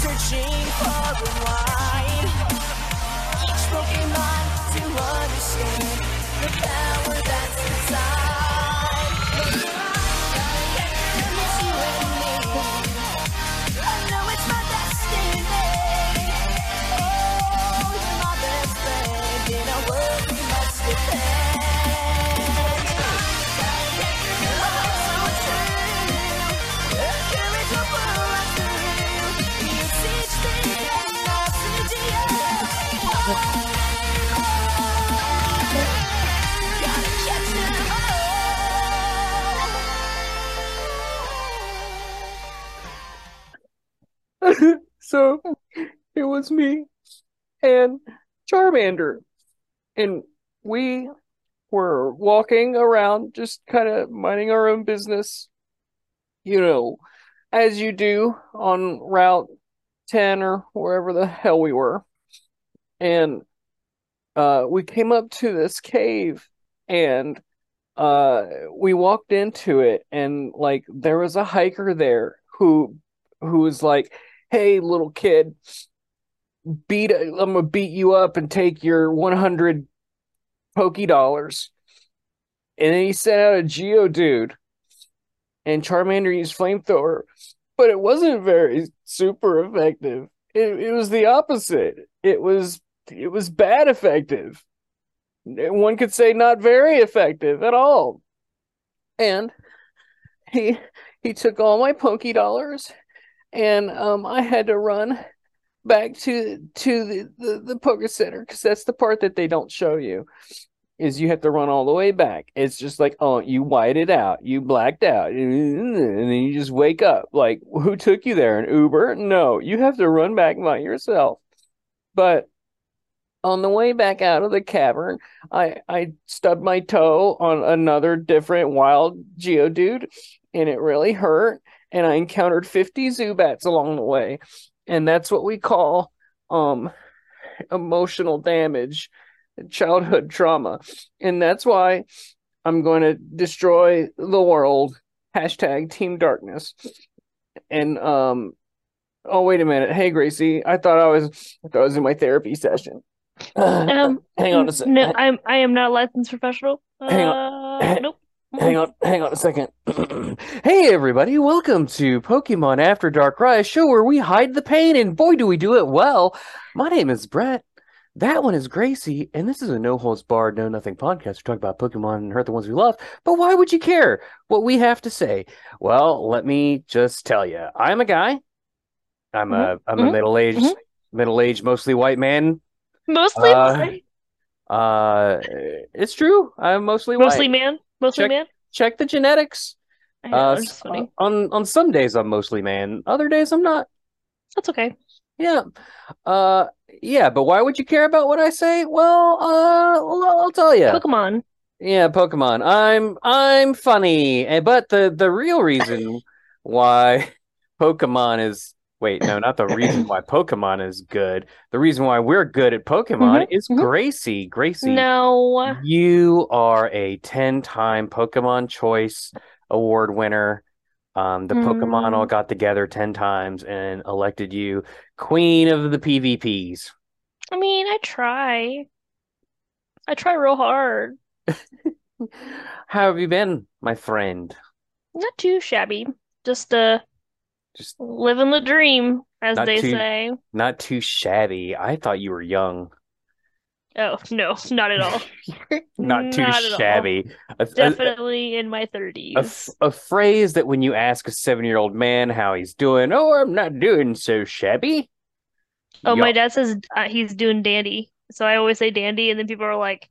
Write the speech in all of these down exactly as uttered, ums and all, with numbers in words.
searching far and wide. Each Pokemon to understand the power that's inside. It's you and me. I know it's my destiny. Oh, you're my best friend in a world we must defend. So it was me and Charmander, and we were walking around just kind of minding our own business, you know, as you do on Route ten or wherever the hell we were. And uh, we came up to this cave, and uh, we walked into it, and like there was a hiker there who who was like, "Hey, little kid, beat I'm gonna beat you up and take your one hundred Poké Dollars." And then he sent out a Geodude, and Charmander used Flamethrower, but it wasn't very super effective. It it was the opposite. It was it was bad effective. One could say not very effective at all. And he he took all my Poké Dollars, and um I had to run back to to the the, the Poké Center, because that's the part that they don't show you, is you have to run all the way back. It's just like, oh, you whited out, you blacked out, and then you just wake up. Like, who took you there? An Uber? No, you have to run back by yourself. But on the way back out of the cavern, I I stubbed my toe on another different wild Geodude, and it really hurt. And I encountered fifty Zubats along the way, and that's what we call um emotional damage, childhood trauma. And that's why I'm going to destroy the world. Hashtag Team Darkness. And um oh, wait a minute. Hey, Gracie, I thought I was I thought I was in my therapy session. Um, hang on a second. no, I'm I am not a licensed professional. Hang Uh, on. nope. Hang on, hang on a second. Hey, everybody, welcome to Pokemon After Dark Rise, show where we hide the pain, and boy, do we do it well. My name is Brett. That one is Gracie, and this is a no holds barred, no nothing podcast. We talk about Pokemon and hurt the ones we love, but why would you care what we have to say? Well, let me just tell you, I'm a guy. I'm a Mhm, I'm a mhm, middle aged mhm. middle aged mostly white man. Mostly, Uh, uh, it's true. I'm mostly white. mostly man, mostly Check man. check the genetics. I know, Uh, it's s- just uh, funny. on on some days I'm mostly man. Other days I'm not. That's okay. Yeah. Uh, yeah. But why would you care about what I say? Well, uh, well, I'll tell you. Pokemon. Yeah, Pokemon. I'm I'm funny, and but the the real reason why Pokemon is wait, no, not the reason why Pokemon is good. The reason why we're good at Pokemon hmm is hmm Gracie. Gracie, No. you are a ten-time Pokemon Choice Award winner. Um, the Pokemon all Hmm. got together ten times and elected you Queen of the P V Ps. I mean, I try. I try real hard. How have you been, my friend? Not too shabby. Just uh, Just living the dream, as not they too say. not too shabby. I thought you were young. Oh, no, not at all. Not too Not at all. shabby. A, a, Definitely in my a, f- thirties. a phrase that when you ask a seven-year-old man how he's doing, oh, I'm not doing so shabby. Oh, my Yup. dad says uh, he's doing dandy. So I always say dandy, and then people are like,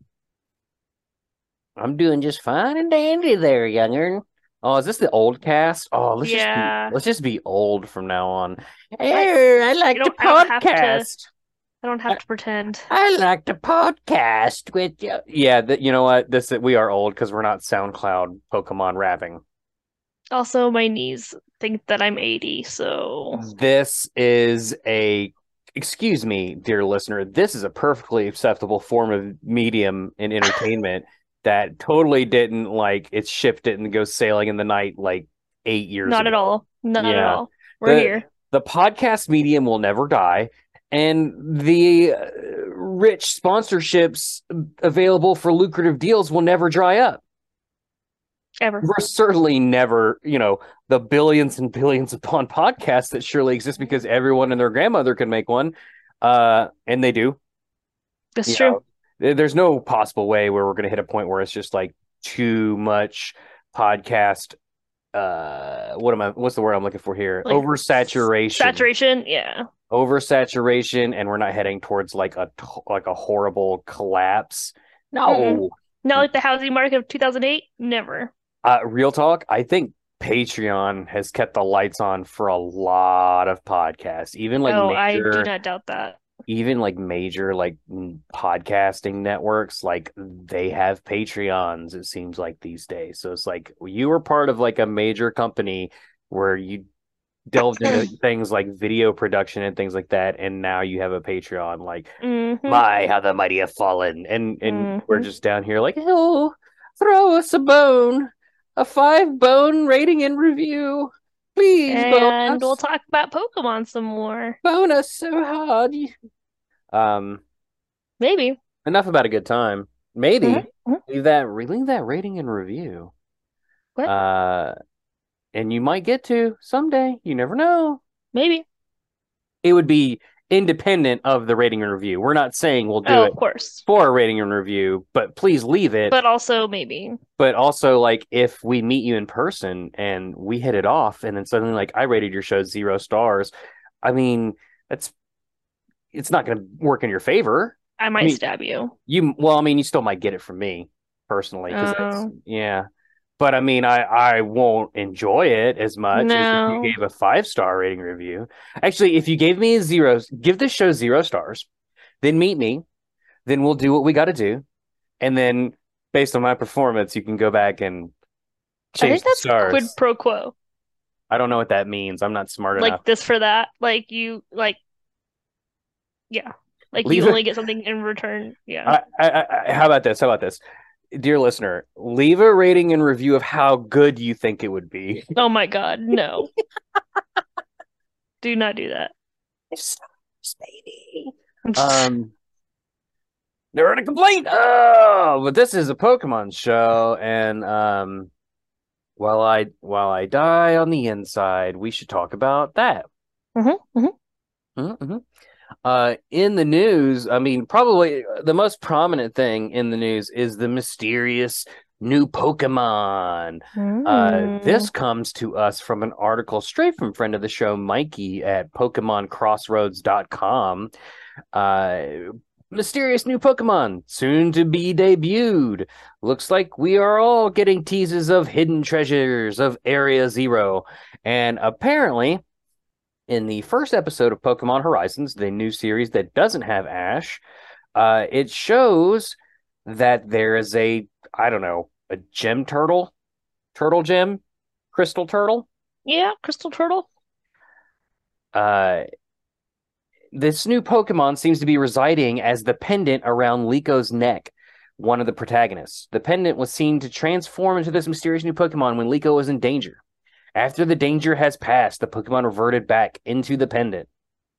I'm doing just fine and dandy there, young'un. Oh, is this the old cast? Oh, let's just be yeah, let's just be old from now on. I Hey, I you like to don't I don't have to podcast. I don't have I, to pretend. I like to podcast with you. Yeah, th- you know what? This we are old because we're not SoundCloud Pokemon rapping. Also, my knees think that I'm eighty, so This is a excuse me, dear listener. This is a perfectly acceptable form of medium in entertainment that totally didn't like its ship didn't go sailing in the night like eight years not ago. at all. Not at Yeah. all. We're The here. the podcast medium will never die, and the uh, rich sponsorships available for lucrative deals will never dry up. Ever. We're certainly never, you know, the billions and billions upon podcasts that surely exist because everyone and their grandmother can make one, uh, and they do. That's You true. know, there- there's no possible way where we're going to hit a point where it's just like too much podcast. Uh, what am I? What's the word I'm looking for here? Like, Oversaturation. Saturation, yeah. Oversaturation, and we're not heading towards like a t- like a horrible collapse. No. Mm-mm. Not like the housing market of two thousand eight. Never. Uh, real talk, I think Patreon has kept the lights on for a lot of podcasts, even like oh, I major, do not doubt that. even like major like mm, podcasting networks, like they have Patreons, it seems like these days. So it's like you were part of like a major company where you delved into things like video production and things like that, and now you have a Patreon. Like, Mm-hmm. my, how the mighty have fallen, and and we're Mhm. just down here like, oh, throw us a bone, a five bone rating and review, please, bone And us, we'll talk about Pokemon some more. bone us so hard. Um, Maybe. enough about a good time. Maybe Mhm, mhm. leave that leave that rating and review. What? Uh, and you might get to someday. You never know. Maybe. It would be independent of the rating and review. We're not saying we'll do Oh, it of course. for a rating and review, but please leave it. But also maybe. But also, like, if we meet you in person and we hit it off, and then suddenly, like, I rated your show zero stars, I mean, that's it's not going to work in your favor. I might I mean, stab you. You, well, I mean, you still might get it from me personally, because that's Oh. yeah. But I mean, I I won't enjoy it as much as if No. you gave a five star rating review. Actually, if you gave me a zero, give this show zero stars, then meet me, then we'll do what we got to do, and then based on my performance, you can go back and I change think the that's stars. quid pro quo. I don't know what that means. I'm not smart Like enough. this for that. Like you like yeah. Like Leave you it- only get something in return. Yeah. I, I, I, how about this? How about this? Dear listener, leave a rating and review of how good you think it would be. Oh my God, no. Do not do that. Baby. Um, never had a complaint. Oh, but this is a Pokemon show, and um, while I while I die on the inside, we should talk about that. Mhm, mhm. Mm-hmm. Uh, in the news, I mean, probably the most prominent thing in the news is the mysterious new Pokemon. Uh, this comes to us from an article straight from friend of the show, Mikey, at Pokemon Crossroads dot com. Uh, mysterious new Pokemon, soon to be debuted. Looks like we are all getting teases of hidden treasures of Area Zero. And apparently, in the first episode of Pokemon Horizons, the new series that doesn't have Ash, uh, it shows that there is a, I don't know, a gem turtle, turtle gem, crystal turtle. Yeah, Crystal Turtle. Uh, this new Pokemon seems to be residing as the pendant around Liko neck, one of the protagonists. The pendant was seen to transform into this mysterious new Pokemon when Liko was in danger. After the danger has passed, the Pokemon reverted back into the pendant.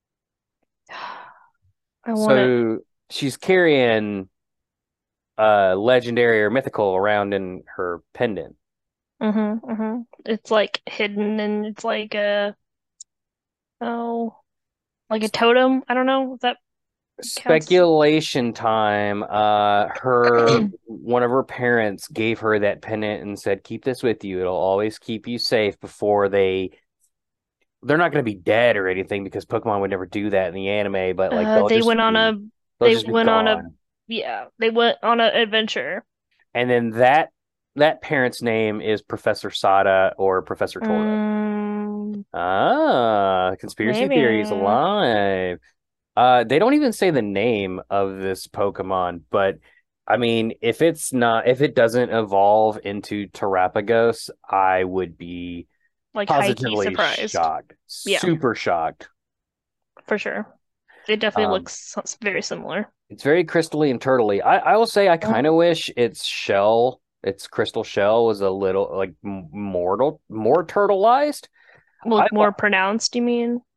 I want it. So she's carrying uh legendary or mythical around in her pendant. Mm-hmm, mm-hmm. It's like hidden and it's like a oh like a totem. I don't know if that counts. Speculation time. Uh her one of her parents gave her that pendant and said, keep this with you. It'll always keep you safe before they they're not going to be dead or anything because Pokemon would never do that in the anime, but like Uh, they'll they just went on be- a they'll they just be went on a gone. yeah, they went on an adventure. And then that that parent's name is Professor Sada or Professor Tora. Mm, Ah, conspiracy theories maybe. alive. Uh, they don't even say the name of this Pokemon, but I mean, if it's not, if it doesn't evolve into Terapagos, I would be Like high key positively surprised shocked, Yeah. super shocked. for sure. It definitely Um, looks s- very similar. It's very crystally and turtly. I, I will say I Mm-hmm. kind of wish its shell, its crystal shell, was a little like m- mortal, more turtleized. Look I- more pronounced, you mean?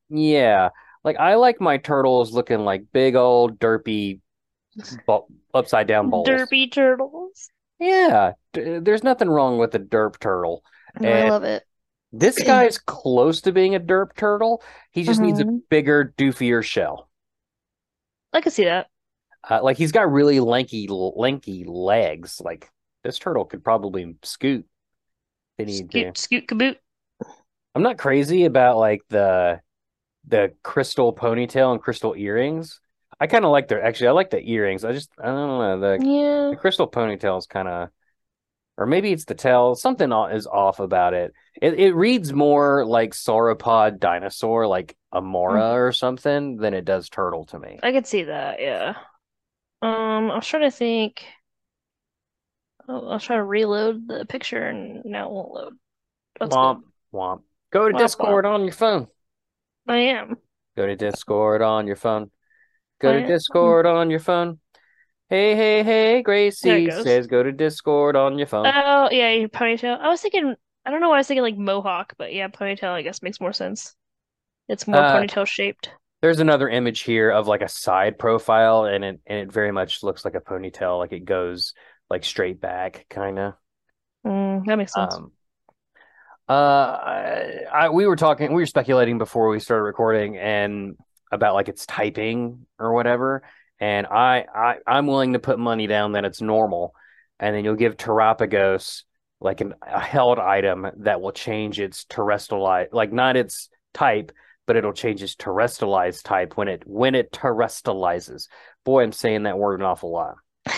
Yeah, like I like my turtles looking like big old derpy bo upside down bowls. Derpy turtles. Yeah, d- there's nothing wrong with a derp turtle. No, I And love it. this guy's close to being a derp turtle. He just needs a hmm bigger, doofier shell. I can see that. Uh, like he's got really lanky, lanky legs. Like this turtle could probably scoot. They need to. Scoot, scoot, caboot. I'm not crazy about like the the crystal ponytail and crystal earrings. I kind of like their actually. I like the earrings. I just I don't know the Yeah. the crystal ponytail is kind of, or maybe it's the tail. Something o- is off about it. It it reads more like sauropod dinosaur, like Amora Mm. or something, than it does turtle to me. I could see that, yeah. Um, I was trying to think. Oh, I was trying to reload the picture and now it won't load. That's Womp good. womp. Go to Womp womp. Discord on your phone. I am. Go to Discord on your phone. Go I to am. Discord on your phone. Hey, hey, hey, There it Gracie goes. says go to Discord on your phone. Oh, yeah, your ponytail. I was thinking, I don't know why I was thinking like mohawk, but yeah, ponytail I guess makes more sense. It's more Uh, ponytail shaped. there's another image here of like a side profile, and it and it very much looks like a ponytail, like it goes like straight back, kind of. Mm, that makes sense. Um, uh, I, I we were talking, we were speculating before we started recording, and about like its typing or whatever, and I I I'm willing to put money down that it's normal, and then you'll give Terapagos like an, a held item that will change its terrestrialize, like not its type, but it'll change its terrestrialized type when it when it terrestrializes. Boy, I'm saying that word an awful lot.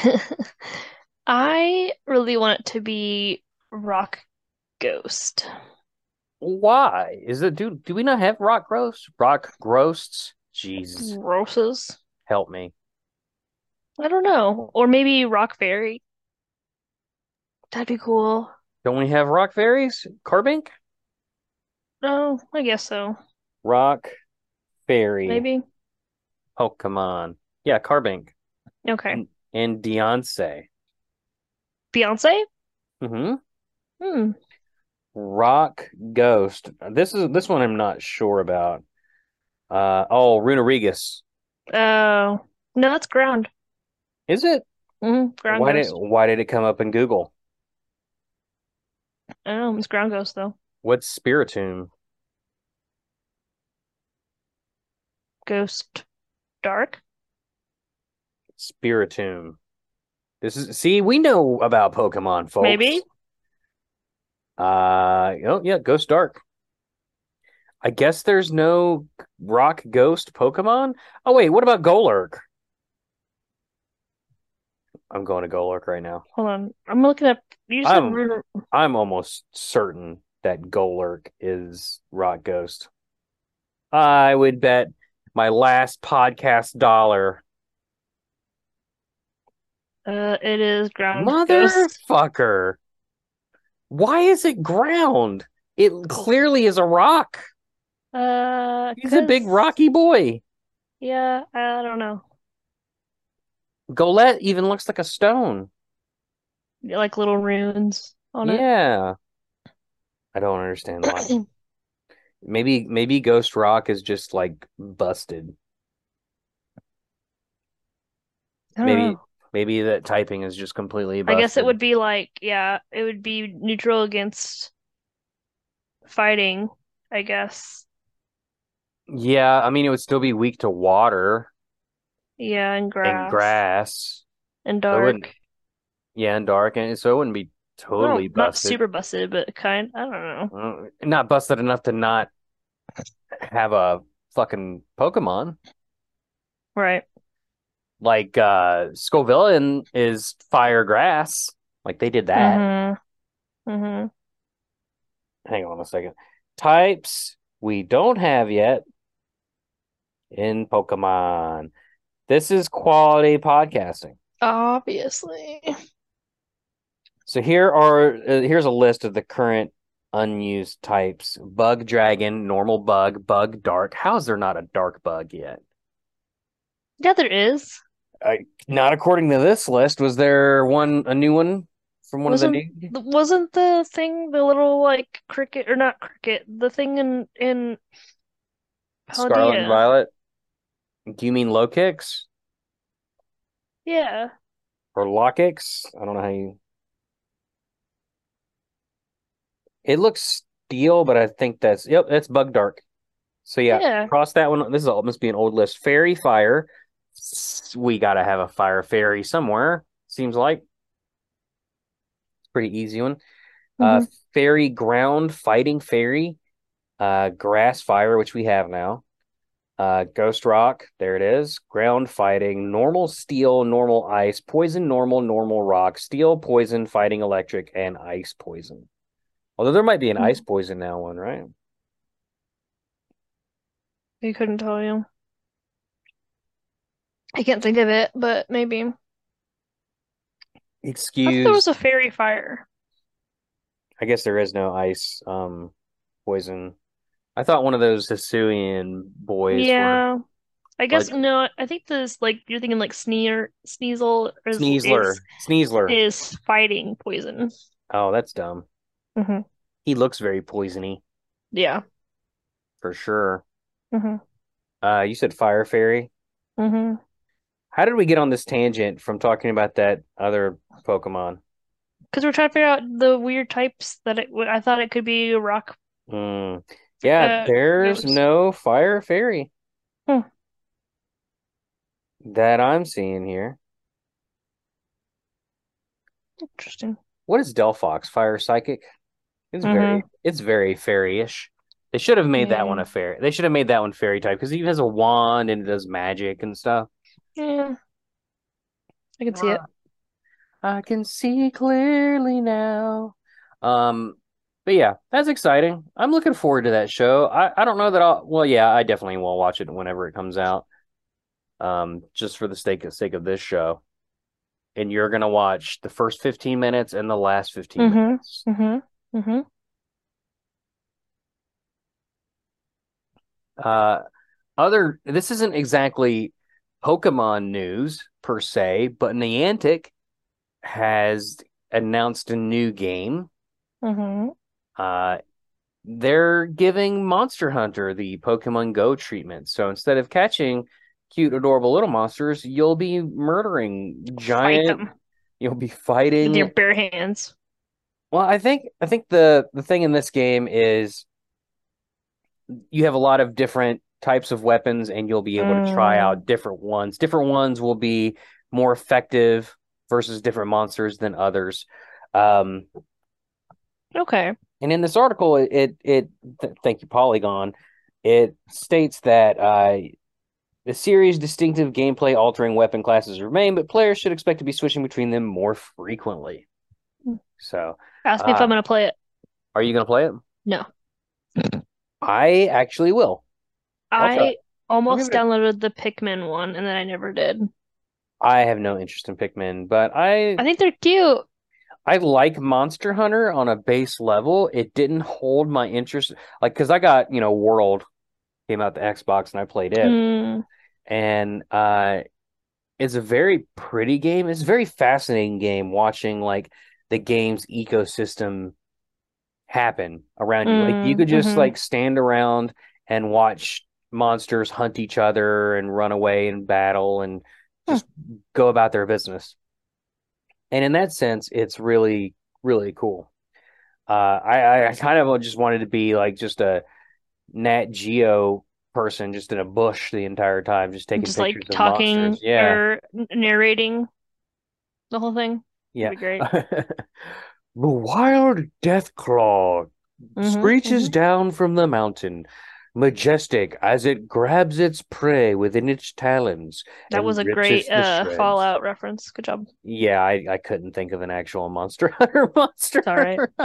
I really want it to be Rock Ghost. Why is it? Do do we not have rock ghosts? Rock ghosts? Jesus, Roses. help me. I don't know. Or maybe Rock Fairy. That'd be cool. Don't we have rock fairies? Carbink? No, I guess so. Rock fairy Maybe. Pokemon. Yeah, Carbink Okay. and, and Beyonce. Beyonce? Mm-hmm. Hmm. Rock Ghost. This is this one I'm not sure about. Uh oh, Runerigus. Oh, no, that's ground. Is it? Mm, ground Why did ghost. why did it come up in Google? I don't know, it's ground ghost though. What's Spiritomb? Ghost dark? Spiritomb. This is see, we know about Pokemon, folks. Maybe. Uh oh yeah, Ghost Dark. I guess there's no rock ghost Pokemon. Oh wait, what about Golurk? I'm going to Golurk right now. Hold on. I'm looking up. You said I'm Rune- I'm almost certain that Golurk is rock ghost. I would bet my last podcast dollar. uh it is ground ghost. Motherfucker. Why is it ground? It clearly is a rock. Uh, He's a big 'cause- rocky boy. Yeah, I don't know. Golett even looks like a stone. Like little runes on it. Yeah. I don't understand why. Maybe maybe Ghost Rock is just like busted. I don't Maybe know. maybe that typing is just completely I busted. guess it would be like, yeah, it would be neutral against fighting, I guess. Yeah, I mean it would still be weak to water Yeah, and and grass grass. and So it wouldn't, dark. yeah, and dark, and so it wouldn't be totally Well, not busted. super busted, but kind. I don't know. Uh, not busted enough to not have a fucking Pokemon. Right. Like uh Scovillain is fire grass. Like they did that. Mm-hmm. Mm-hmm. Hang on a second. Types we don't have yet in Pokemon. This is quality podcasting. Obviously. So here are uh, here's a list of the current unused types: Bug Dragon, Normal Bug, Bug Dark. How is there not a Dark Bug yet? Yeah, there is. I, not according to this list. Was there one a new one from one Wasn't of the new? wasn't the thing the little like cricket or not cricket, the thing in in Scarlet and Paldea. Violet. Do you mean low kicks Yeah. or lock kicks? I don't know how you. It looks steel, but I think that's yep, that's Bug Dark. So yeah, Yeah. cross that one. This is all must be an old list. Fairy Fire. We gotta have a fire fairy somewhere. Seems like pretty easy one. Uh, hmm Fairy Ground Fighting Fairy. Uh, Grass Fire, which we have now. Uh, Ghost Rock, there it is. Ground Fighting, Normal Steel, Normal Ice, Poison Normal, Normal Rock, Steel Poison, Fighting Electric, and Ice Poison. Although there might be an Ice Poison now one, right? I couldn't tell you. I can't think of it, but maybe. I thought there Excuse, was a fairy fire. I guess there is no Ice um Poison. I thought one of those Hisuian boys were Yeah. I guess like no, I think this like you're thinking like Sneer Sneasel is Sneasler. is Sneasler. is fighting poison. Oh, that's dumb. hmm He looks very poisony Yeah. for sure. hmm Uh, you said Fire Fairy. hmm How did we get on this tangent from talking about that other Pokemon? Because we're trying to figure out the weird types that it would. I thought it could be a rock Hmm. Yeah, uh there's ghost. no Fire Fairy Hmm. that I'm seeing here. Interesting. What is Delphox? Fire Psychic? It's hmm very it's very fairy-ish. They should have made that one Yeah. a fairy. They should have made that one fairy type because he has a wand and it does magic and stuff. Yeah. I can see it. I can see clearly now. Um, but yeah, that's exciting. I'm looking forward to that show. I, I don't know that I'll, well, yeah, I definitely will watch it whenever it comes out. Um, just for the sake of sake of this show. And you're gonna watch the first fifteen minutes and the last fifteen hmm minutes. hmm hmm Uh, other, this isn't exactly Pokemon news per se, but Niantic has announced a new game. hmm Uh, they're giving Monster Hunter the Pokemon Go treatment. So instead of catching cute, adorable little monsters, you'll be murdering Fight giant. them You'll be with your fighting. bare hands. Well, I think I think the the thing in this game is you have a lot of different types of weapons, and you'll be able to try Mm, out different ones. Different ones will be more effective versus different monsters than others. Um, okay. And in this article, it it, it th- thank you, Polygon. It states that uh, the series' distinctive gameplay altering weapon classes remain, but players should expect to be switching between them more frequently. So, Ask me if uh, I'm gonna play it. are you going to play it? No. I actually will. I'll try. I I'll give almost it. A, downloaded the Pikmin one and then I never did. I have no interest in Pikmin, but I I think they're cute. I like Monster Hunter on a base level. It didn't hold my interest, like because I got you know World came out the Xbox and I played it, Mm, and uh, it's a very pretty game. It's a very fascinating game watching like the game's ecosystem happen around you. Like you mm, could just hmm like stand around and watch monsters hunt each other and run away and battle and just go about their business. And in that sense, it's really, really cool. Uh, I, I kind of just wanted to be like just a Nat Geo person just in a bush the entire time, just taking Just like pictures of talking monsters. Yeah. or n- narrating the whole thing. Yeah. That'd be great. The wild death claw hmm screeches hmm down from the mountain, majestic as it grabs its prey within its talons That was and a rips it great to uh shreds. Fallout reference. Good job. Yeah, I, I couldn't think of an actual Monster Hunter It's all right. monster.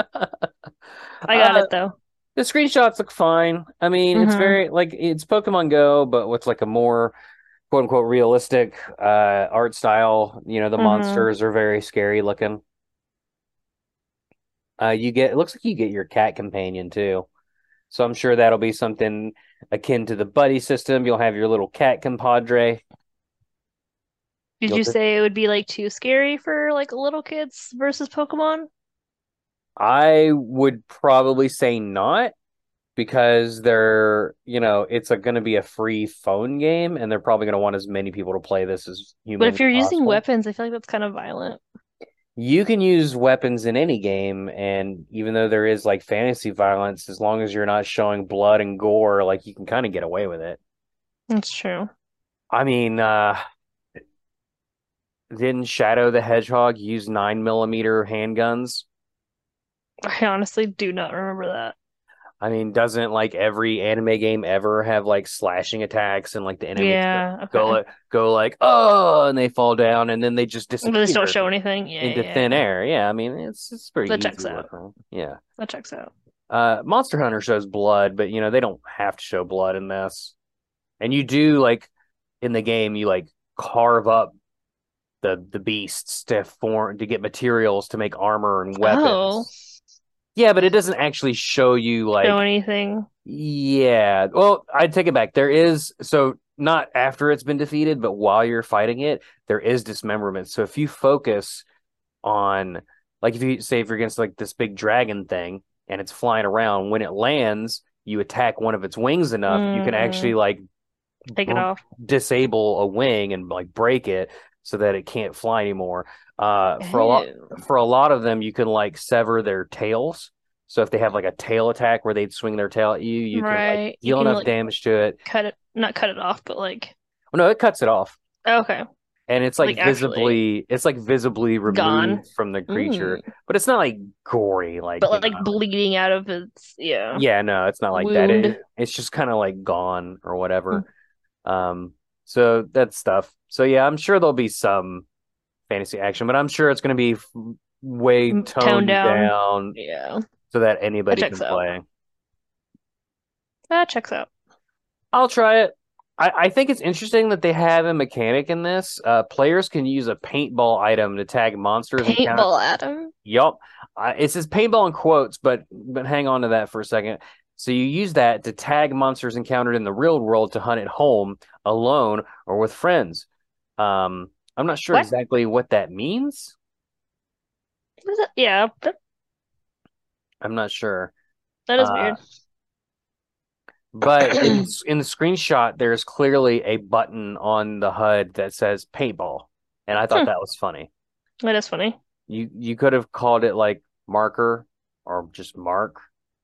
I got Uh, it though. the screenshots look fine. I mean, it's hmm very like it's Pokemon Go, but with like a more quote unquote realistic uh art style. You know, the hmm monsters are very scary looking. Uh, you get it looks like you get your cat companion too. So I'm sure that'll be something akin to the buddy system. You'll have your little cat compadre. Did You'll you just, say it would be like too scary for like little kids versus Pokemon? I would probably say not. because they're, you know, it's going to be a free phone game, and they're probably going to want as many people to play this as But humanly if you're using possible. weapons, I feel like that's kind of violent. You can use weapons in any game, and even though there is like fantasy violence, as long as you're not showing blood and gore, like you can kind of get away with it. That's true. I mean, uh, didn't Shadow the Hedgehog use nine millimeter handguns? I honestly do not remember that. I mean, doesn't like every anime game ever have like slashing attacks and like the enemies Yeah, go okay. like go like oh, and they fall down and then they just But they don't disappear show anything. Yeah, into thin yeah. air. Yeah, I mean it's it's pretty That easy checks to out. work on. Yeah. That checks out. Uh, Monster Hunter shows blood, but you know they don't have to show blood in this. And you do like in the game, you like carve up the the beasts to form to get materials to make armor and weapons. Oh, Yeah, but it doesn't actually show you like show anything. yeah. Well, I'd take it back. There is so not after it's been defeated, but while you're fighting it, there is dismemberment. So if you focus on like if you say if you're against like this big dragon thing and it's flying around, when it lands, you attack one of its wings enough, you can actually Mm, like take it br- off. disable a wing and like break it so that it can't fly anymore. Uh, for a lot Ew. for a lot of them, you can like sever their tails. So if they have like a tail attack where they'd swing their tail at you, you can like Right. You deal can enough like damage to it. cut it, not cut it off, but like, Well, no, it cuts it off, okay, and it's like like actually visibly, it's like visibly gone. removed from the creature, Mm. but it's not like gory, like But you like know. bleeding out of its, yeah, Yeah, no, it's not like that. It, wound. it's just kind of like gone or Mm. whatever. Um, so that's stuff. So yeah, I'm sure there'll be some fantasy action, but I'm sure it's going to be f- way M- toned Toned down. down Yeah, so that that anybody checks can out. play. That checks out. I'll try it. I, I think it's interesting that they have a mechanic in this. Uh, players can use a paintball item to tag monsters and counter. Paintball Adam. Yup. Uh, it says paintball in quotes, but but hang on to that for a second. So you use that to tag monsters encountered in the real world to hunt at home, alone, or with friends. Um, I'm not sure What? exactly what that means. What is that? Yeah, that, I'm not sure. that is Uh, weird. but in in the screenshot, there's clearly a button on the H U D that says paintball, and I thought Hmm. that was funny. That is funny. You you could have called it like marker or just mark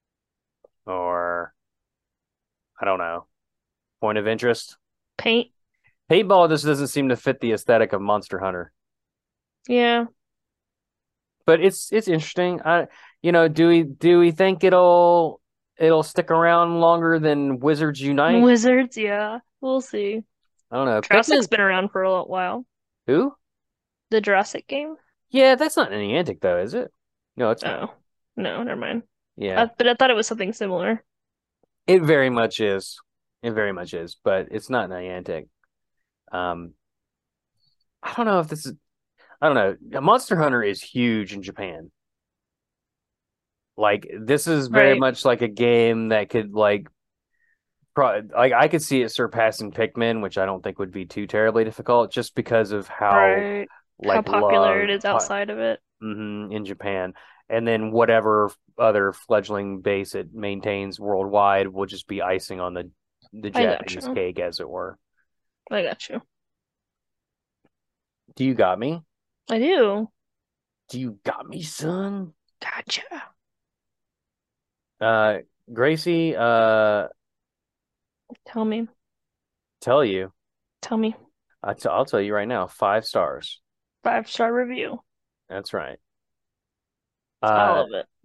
or I don't know, point of interest. Paint. Paintball just doesn't seem to fit the aesthetic of Monster Hunter, Yeah. but it's it's interesting. I you know, do we do we think it'll it'll stick around longer than Wizards Unite? Wizards, yeah. We'll see. I don't know. Jurassic's Pikmin, been around for a while. who? The Jurassic game? Yeah, that's not Niantic though, is it? No, it's not. Oh, no, never mind. Yeah, Uh, but I thought it was something similar. it very much is. It very much is, but it's not Niantic. Um, I don't know if this is. I don't know. Monster Hunter is huge in Japan. Like this is very Right. much like a game that could like, pro like I could see it surpassing Pikmin, which I don't think would be too terribly difficult, just because of how Right. How like popular loved it is po- outside of it. mhm, in Japan, and then whatever other fledgling base it maintains worldwide will just be icing on the the I got Japanese you. cake, as it were. I got you. Do you got me? I do. Do you got me, son? Gotcha. Uh, Gracie, uh, Tell me. tell you, Tell me. I t I'll tell you right now, five stars. Five star review. That's right. All Uh, of it.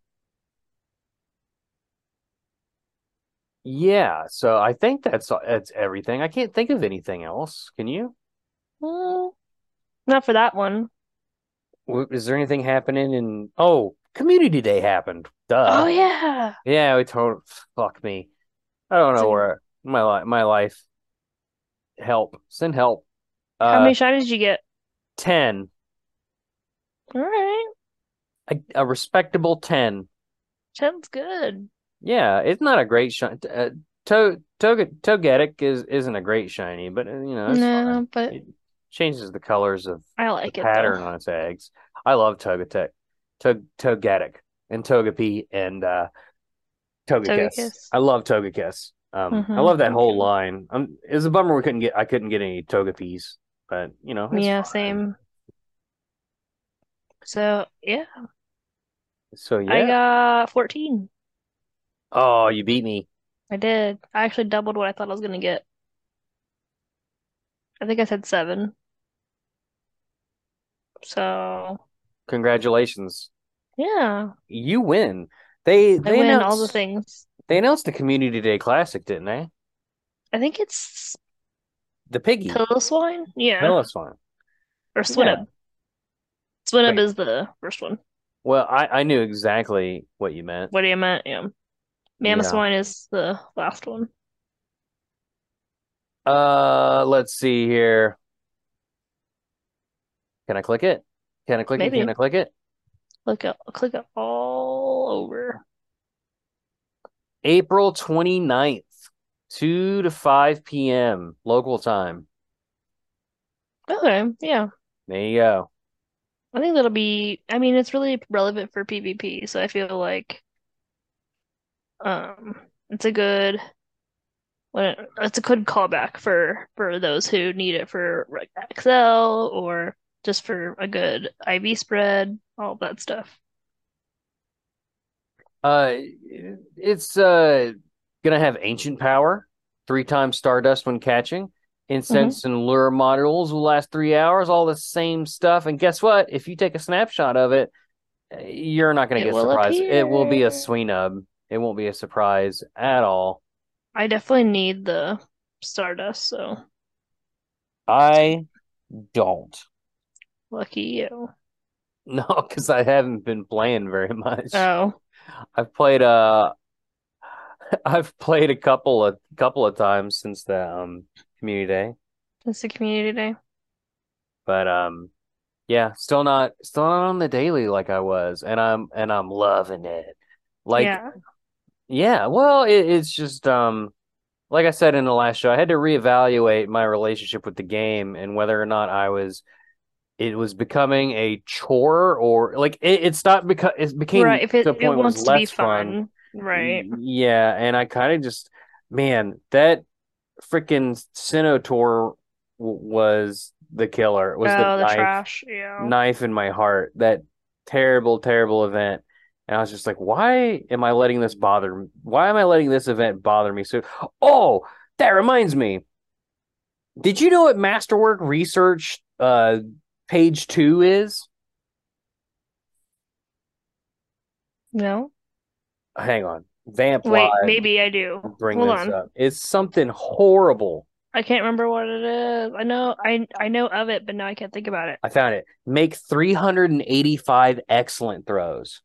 yeah. So I think that's that's everything. I can't think of anything else. Can you? Mm, not for that one. W- Is there anything happening in? Oh, Community Day happened. Oh Duh. yeah. Yeah, we told. Fuck me. I don't It's know like, where my life. My life. Help. Send help. how Uh, many shinies did you get? ten. All right. A, a respectable ten. Ten's good. Yeah, it's not a great shiny. Uh, to Toga Togetic is isn't a great shiny, but uh, you know it's fine. No, but It changes the colors of I the like it pattern though. on its eggs. I love Togetic, Tog Togetic, and Togepi, and uh, Togekiss. Togekiss. I love Togekiss. Um, I Mhm, love that me whole too. line. Um, it was a bummer we couldn't get. I couldn't get any Togepi's, but you know, it's Yeah, fine. same. So yeah, So I yeah. got fourteen. Oh, you beat me. I did. I actually doubled what I thought I was gonna get. I think I said seven. So Congratulations. yeah, You win. They I they win all the announced things. they announced the Community Day Classic, didn't they? I think it's The piggy. Piloswine? Yeah. No, that's fine. Or Yeah. Swinub. Swinub Wait. is the first one. Well, I I knew exactly what you meant. What do you meant? Yeah. Yeah. Mamoswine is the last one. Uh, let's see here. Can I click it? Can I click it? Can Maybe. I click it? Look up, click it all over. April twenty-ninth, two to five p m local time. Okay, yeah. There you go. I think that'll be, I mean, it's really relevant for PvP, so I feel like um it's a good when it's a good callback for for those who need it for like X L or just for a good I V spread, all that stuff. Uh, it's uh gonna have ancient power, three times Stardust when catching. hmm Incense and lure modules will last three hours, all the same stuff. And guess what? If you take a snapshot of it, you're not gonna It get will surprised. It will be a appear. Sweenub. It won't be a surprise at all. I definitely need the Stardust, so I don't. lucky you. No, because I haven't been playing very much. Oh, I've played uh I've played a couple of couple of times since the um community day. it's the community day. But um yeah, still not still not on the daily like I was, and I'm and I'm loving it. Like Yeah. yeah, well it, it's just um like I said in the last show, I had to reevaluate my relationship with the game and whether or not I was it was becoming a chore or like it, it stopped because it became Right. If it to a it point where it was wants to be less fun. fun, right. Yeah, and I kind of just man, that freaking Cinotaur w- was the killer. It was the Oh, the knife trash. Yeah. knife in my heart. That terrible, terrible event. And I was just like, why am I letting this bother me? Why am I letting this event bother me? So, oh, that reminds me. Did you know what Masterwork Research uh page two is? No? Hang on. Vamp Wait, Live maybe I do. bring Hold this on. up. It's something horrible. I can't remember what it is. I know I I know of it, but now I can't think about it. I found it. Make three hundred eighty-five excellent throws.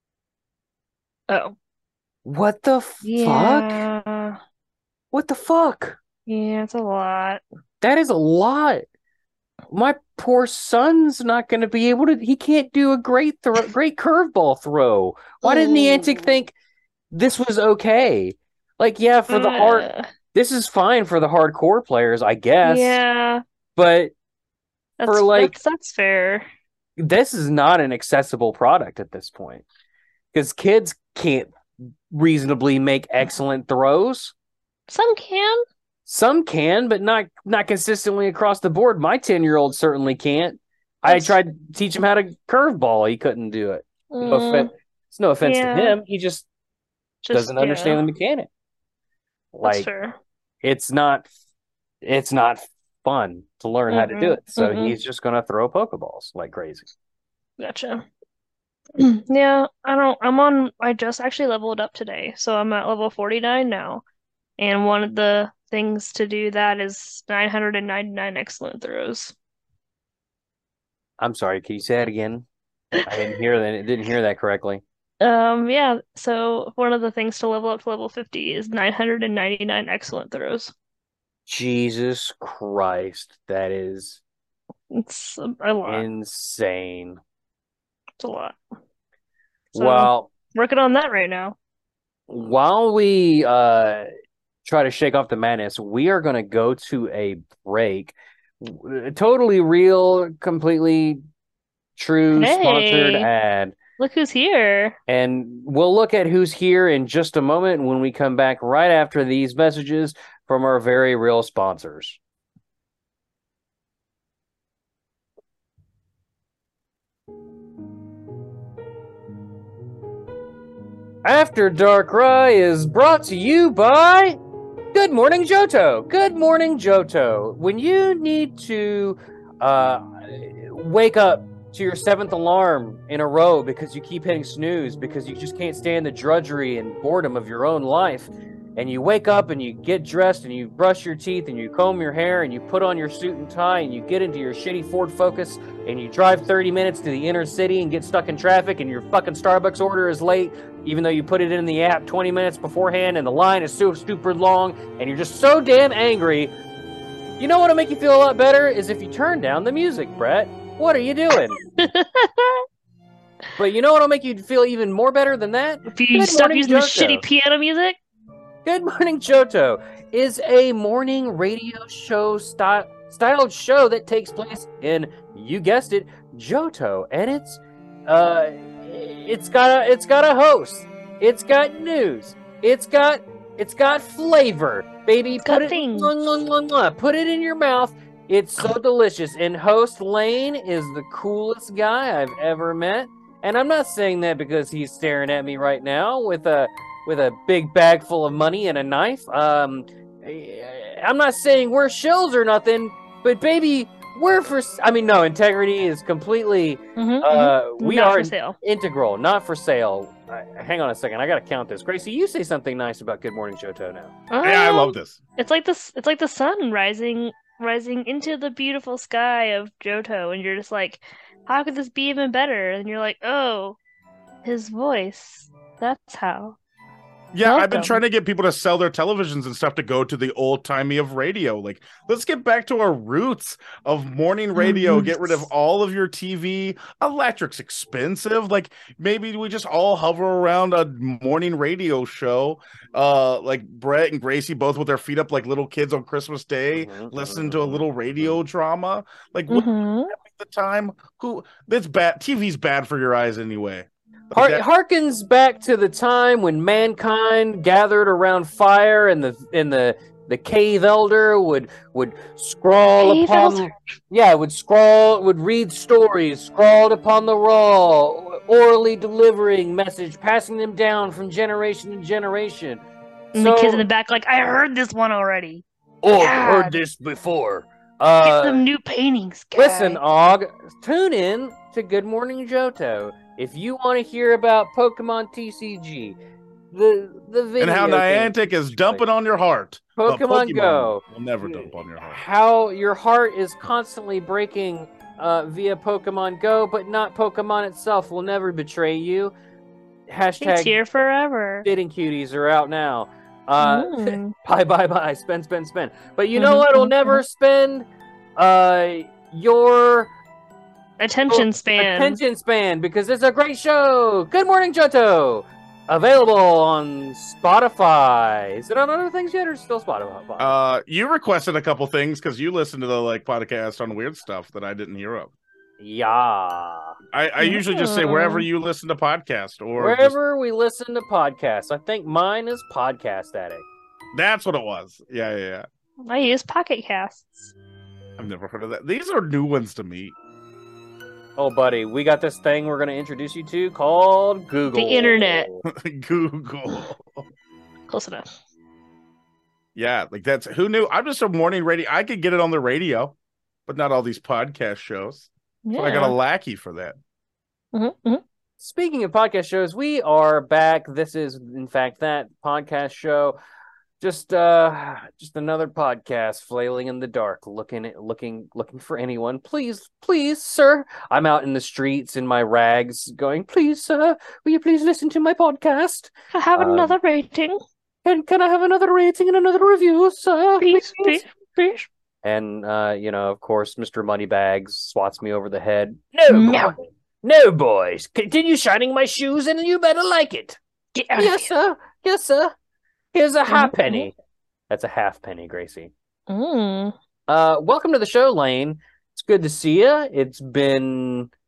Oh. What the fuck? Yeah. What the fuck? Yeah, it's a lot. That is a lot. My poor son's not going to be able to. He can't do a great throw, great curveball throw. Why didn't the Antic think this was okay? Like, yeah, for the hard, Uh, this is fine for the hardcore players, I guess. yeah, But that's for like, that's that's fair. this is not an accessible product at this point because kids can't reasonably make excellent throws. Some can. Some can, but not not consistently across the board. My ten year old certainly can't. I That's tried to teach him how to curveball. He couldn't do it. No mm, offense. It's no offense to yeah, him. He just just doesn't understand the yeah, mechanic. that's Like fair. it's not it's not fun to learn how to do Mm-mm, it. So mm-mm. he's just gonna throw pokeballs like crazy. Gotcha. Yeah, I don't. I'm on. I just actually leveled up today, so I'm at level forty-nine now. And one of the things to do that is nine hundred ninety-nine excellent throws. I'm sorry, can you say that again? I didn't hear that. Didn't hear that correctly. Um, yeah, so one of the things to level up to level fifty is nine hundred ninety-nine excellent throws. Jesus Christ, that is It's a, a lot. insane. It's a lot. So Well, working on that right now. while we uh try to shake off the madness, we are going to go to a break. Totally real, completely true sponsored Hey, ad. Look who's here. And we'll look at who's here in just a moment when we come back right after these messages from our very real sponsors. After Dark Rye is brought to you by Good Morning Johto. Good Morning Johto. When you need to uh, wake up to your seventh alarm in a row because you keep hitting snooze because you just can't stand the drudgery and boredom of your own life, and you wake up and you get dressed and you brush your teeth and you comb your hair and you put on your suit and tie and you get into your shitty Ford Focus and you drive thirty minutes to the inner city and get stuck in traffic and your fucking Starbucks order is late even though you put it in the app twenty minutes beforehand and the line is so stupid long and you're just so damn angry. You know what'll make you feel a lot better is if you turn down the music, Brett. What are you doing? But you know what'll make you feel even more better than that? If you Good stop Morning using the Johto. shitty piano music. Good Morning Johto is a morning radio show sty- styled show that takes place in, you guessed it, Johto, and it's uh, it's got a, it's got a host, it's got news, it's got it's got flavor, baby. It's put got it, things. mwah, mwah, mwah, mwah. Put it in your mouth. It's so delicious. And host Lane is the coolest guy I've ever met, and I'm not saying that because he's staring at me right now with a with a big bag full of money and a knife. Um, I'm not saying we're shills or nothing, but baby, we're for. I mean, no, integrity is completely. Mhm, Uh, mhm. we Not are for sale. integral, not for sale. Uh, hang on a second, I gotta count this. Gracie, you say something nice about Good Morning Johto now. Yeah, I Um, love this. It's like this. It's like the sun rising, rising into the beautiful sky of Johto, and you're just like, how could this be even better? And you're like, oh, his voice. That's how. Yeah, I've been Welcome. trying to get people to sell their televisions and stuff to go to the old timey of radio. Like, let's get back to our roots of morning radio. Get rid of all of your T V. Electric's expensive. Like, maybe we just all hover around a morning radio show. Uh, like Brett and Gracie, both with their feet up like little kids on Christmas Day, Mhm, listen mhm, to a little radio drama. Like, what Mhm. the time? Who? That's bad. T V's bad for your eyes anyway. Like Har- that- harkens back to the time when mankind gathered around fire, and the and the the cave elder would would scrawl Cave upon elder? yeah would scrawl would read stories scrawled upon the wall, orally delivering message, passing them down from generation to generation. And the kids So- in the back, like, I heard this one already. Oh, God. heard this before. Get Uh, some new paintings, guy. Listen, Og, tune in to Good Morning Johto if you want to hear about Pokemon T C G, the the video and how game Niantic is T C G. dumping on your heart. But Pokemon Go. will never dump on your heart. How your heart is constantly breaking uh, via Pokemon Go, but not Pokemon itself will never betray you. It's Hashtag here forever. Fitting Cuties are out now. Uh, Mm. Bye, bye, bye. Spend, spend, spend. But you know Mhm, what will mhm, never spend? Uh, your Attention span. attention span, because it's a great show. Good Morning Johto, available on Spotify. Is it on other things yet, or still Spotify? Uh, you requested a couple things because you listened to the like podcast on weird stuff that I didn't hear of. yeah, I, I usually just say Oh. wherever you listen to podcast or just- wherever we listen to podcasts. I think mine is Podcast Addict. that's what it was. Yeah, yeah, yeah. I use Pocket Casts. I've never heard of that. These are new ones to me. Oh, buddy, we got this thing we're going to introduce you to called Google. The internet. Google. Close enough. Yeah, like that's who knew. I'm just a morning radio. I could get it on the radio, but not all these podcast shows. Yeah. So I got a lackey for that. Mhm, mhm. Speaking of podcast shows, we are back. This is, in fact, that podcast show. Just, uh, just another podcast flailing in the dark, looking at, looking, looking for anyone. Please, please, sir. I'm out in the streets in my rags, going, please, sir, will you please listen to my podcast? I have Um, another rating. And can I have another rating and another review, sir? Please, please, please. And, uh, you know, of course, Mister Moneybags swats me over the head. No, No. boy. No, boys. Continue shining my shoes, and you better like it. Get out of Yes, sir. Yes, sir. Here's a half Mhm. penny. That's a half penny, Gracie. here. Mm. Uh, welcome to the show, Lane. It's good to see you. It's been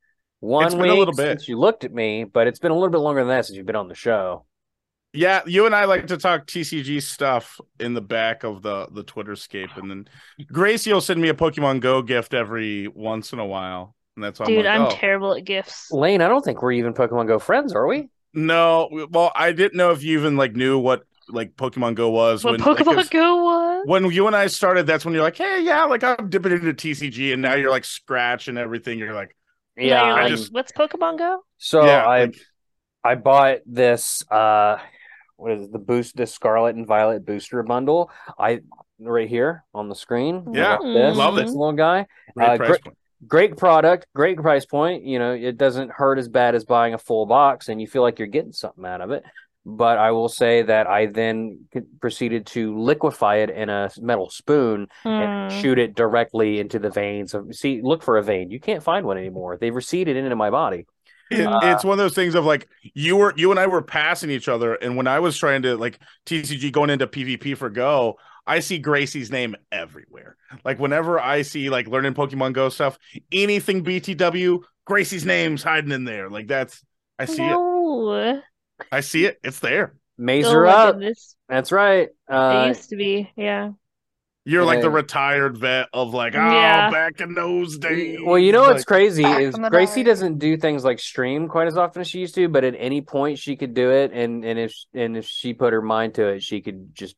one It's been week a little bit. since you looked at me, but it's been a little bit longer than that since you've been on the show. Yeah, you and I like to talk T C G stuff in the back of the the Twitterscape, and then Gracie will send me a Pokemon Go gift every once in a while, and that's why Dude, I'm I'm like, oh. terrible at gifts. Lane, I don't think we're even Pokemon Go friends, are we? No, well, I didn't know if you even like knew what like Pokemon Go was. What when like, Pokemon it's- Go was? when you and I started, that's when you're like, hey, yeah, like I'm dipping into T C G, and now you're like Scratch and everything. You're like, Now Yeah, you're I like, just- what's Pokemon Go? so yeah, I like, I bought this uh what is it, the boost the Scarlet and Violet booster bundle. I right here on the screen. I Yeah, got this, love this it. little guy. great Uh, price great- point. Great product, great price point. You know, it doesn't hurt as bad as buying a full box, and you feel like you're getting something out of it. But I will say that I then c- proceeded to liquefy it in a metal spoon and Hmm. shoot it directly into the veins. Of, see, look for a vein. You can't find one anymore. They've receded into my body. It, Uh, it's one of those things of like you were you and I were passing each other, and when I was trying to like T C G going into PvP for Go, I see Gracie's name everywhere. Like whenever I see like learning Pokemon Go stuff, anything B T W, Gracie's name's hiding in there. Like that's I see it. No. I see it. It's there. Maze Oh her my up. goodness. That's right. It Uh, used to be, yeah. You're like the Yeah. retired vet of like, oh, Yeah. back in those days. well, you know what's Like, crazy Back is from the Gracie dark. doesn't do things like stream quite as often as she used to, but at any point she could do it, and and if and if she put her mind to it, she could just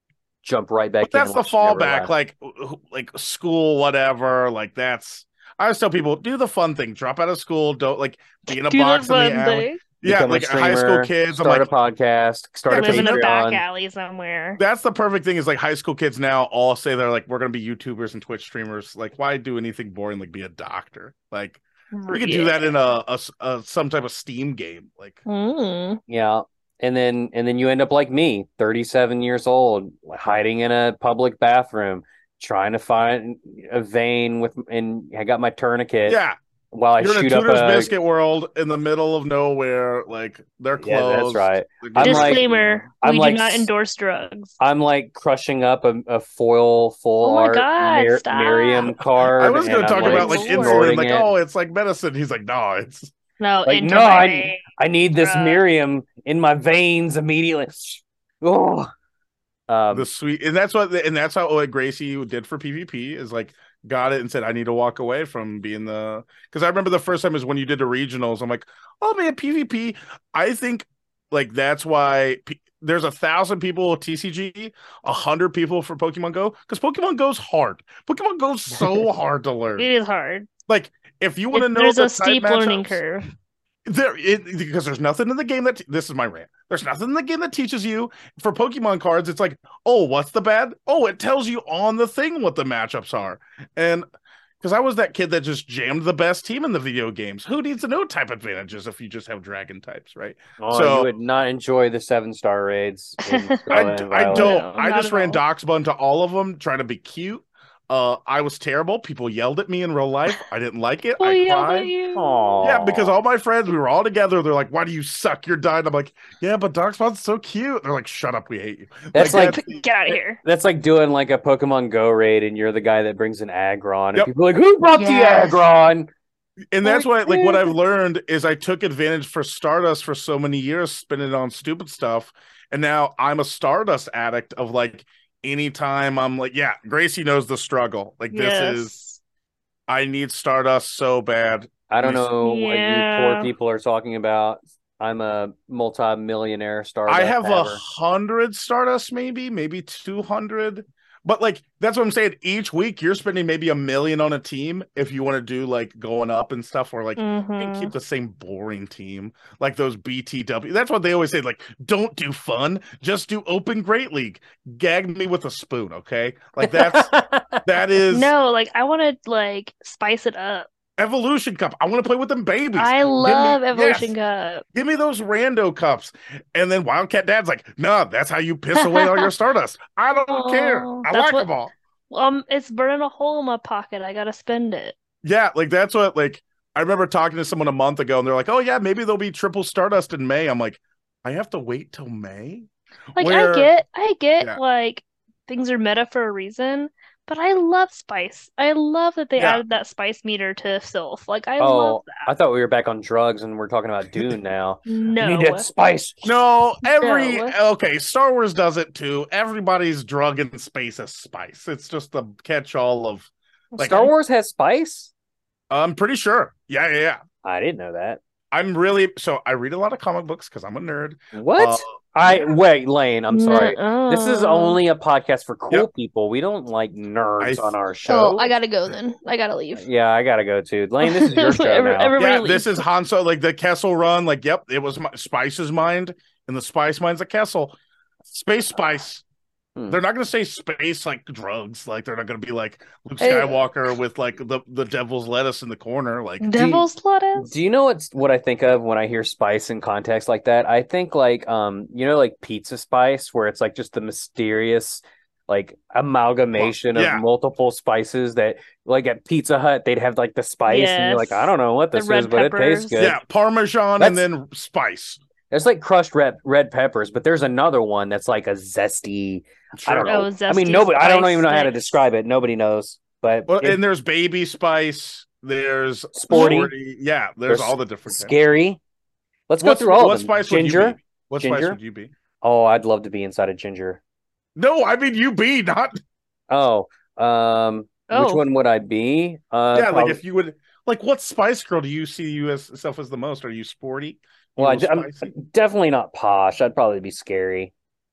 jump right back but in. that's the like she never fallback, left. like like school, whatever. Like that's. I always tell people, do the fun thing. Drop out of school. Don't like be in a Do the box in the fun alley. thing. Yeah, Become a like high school streamer, kids. I'm start like, a podcast, start a Yeah, Live in a back Patreon. alley somewhere. that's the perfect thing. Is like high school kids now all say they're like, we're gonna be YouTubers and Twitch streamers. Like, why do anything boring like be a doctor? Like, we could do that in a, a s- a- some type of Steam game. Like, Mm. Yeah. And then and then you end up like me, thirty-seven years old, hiding in a public bathroom, trying to find a vein with and I got my tourniquet yeah, while I you're in a shoot up Tudor's a biscuit world in the middle of nowhere. Like, they're Yeah, that's closed. right. Like, I'm like- Disclaimer, I'm we like do not s- endorse drugs. I'm like crushing up a, a foil full Oh my art God, Mir- stop. Miriam card. I was and gonna I'm, talk like, about like Lord. insulin. snorting Like, it. oh, it's like medicine. He's like, no, it's No, Like, into no, my I- vein. I need this Bruh. Miriam in my veins immediately. Oh. Um, the sweet, and that's what, and that's how what Gracie did for PvP is like got it and said, I need to walk away from being the. Because I remember the first time is when you did the regionals. I'm like, oh man, PvP. I think like that's why P- there's a thousand people with T C G, a hundred people for Pokemon Go, because Pokemon Go's hard. Pokemon Go's so hard to learn. It is hard. Like if you want to It- know, There's the a type steep learning matchups- curve. There, it, because there's nothing in the game that this is my rant. There's nothing in the game that teaches you for Pokemon cards. It's like, oh, what's the bad? Oh, it tells you on the thing what the matchups are. And because I was that kid that just jammed the best team in the video games. Who needs to know type advantages if you just have dragon types, right? oh, so- you would not enjoy the seven star raids. in I, Scarlet d- and I Violet. don't. No, I not just at ran all. Doxbun to all of them, trying to be cute. Uh, I was terrible. People yelled at me in real life. I didn't like it. Oh, I yeah, cried. but you. Aw. Yeah, because all my friends, we were all together. They're like, "Why do you suck? You're dying." I'm like, "Yeah, but Darkspawn's so cute." They're like, "Shut up, we hate you." That's like- that's- Get out of here. That's like doing like a Pokemon Go raid, and you're the guy that brings an Aggron, and Yep. people are like, "Who brought Yes. the Aggron?" and that's Like, what like what eh. I've learned is I took advantage for Stardust for so many years, spending it on stupid stuff, and now I'm a Stardust addict. Of like, anytime I'm like, yeah, Gracie knows the struggle. Like this is, Yes. I need Stardust so bad. I don't Yes. know what you Yeah. poor people are talking about. I'm a multi-millionaire star. I have a hundred Stardust, maybe, maybe two hundred. But like that's what I'm saying. Each week you're spending maybe a million on a team if you want to do like going up and stuff, or like you can Mhm. keep the same boring team like those B T W. That's what they always say. Like, don't do fun, just do Open Great League. Gag me with a spoon, okay? Like that's that is No, like I want to like spice it up. Evolution Cup. I want to play with them babies. I Give me- love Evolution yes. Cup. Give me those rando cups. And then Wildcat Dad's like, no, that's how you piss away all your Stardust. I don't care. Oh, I that's like what- them all. Um, it's burning a hole in my pocket. I gotta spend it. Yeah, like that's what like I remember talking to someone a month ago and they're like, oh yeah, maybe there'll be triple Stardust in May. I'm like, I have to wait till May? Like Where- I get, I get Yeah. like things are meta for a reason, But I love spice. I love that they Yeah. added that spice meter to Sylph. Like I Oh, love I that. thought we were back on drugs and we're talking about Dune now. You need No. that spice. No, every No. okay, Star Wars does it too. Everybody's drug in space as spice. It's just the catch-all of like Star Wars has spice? I'm pretty sure. Yeah, yeah, yeah. I didn't know that. I'm really so I read a lot of comic books because I'm a nerd. What? Uh, I yeah. wait, Lane, I'm sorry. This is Nuh-uh. only a podcast for cool Yep. people. We don't like nerds I- on our show. Oh, I gotta go then. I gotta leave. Yeah, I gotta go too. Lane, this is your show Every- now. everybody Yeah, leave. this is Hanso, like the Kessel run. Like, yep, it was my, Spice's mind, and the Spice mind's a Kessel. Space Spice. Hmm. They're not going to say space like drugs. Like, they're not going to be like Luke Hey. Skywalker with like the, the devil's lettuce in the corner. Like, Devil's lettuce? Do you know what's what I think of when I hear spice in context like that? I think like um, you know, like pizza spice, where it's like just the mysterious like amalgamation Well, yeah. of multiple spices that like at Pizza Hut they'd have like the spice and you're like, Yes. I don't know what The this red is, but it tastes peppers. good. yeah, Parmesan That's- and then spice. It's like crushed red red peppers, but there's another one that's like a zesty. I don't Sure. know. Oh, I mean, zesty nobody. I don't spice even know how to sticks. describe it. Nobody knows. But Well, it- and there's baby spice. There's Sporty. Yeah, there's, There's all the different. kinds. scary. Let's go What's- through all what of them. spice would you Ginger. be? What Ginger? spice would you be? Oh, I'd love to be inside a ginger. No, I mean you be not. Oh, um, which Oh. one would I be? Uh, yeah, like probably- if you would like, what Spice Girl do you see you as yourself as the most? Are you sporty? You well, I, little am spicy? definitely not posh. I'd probably be scary.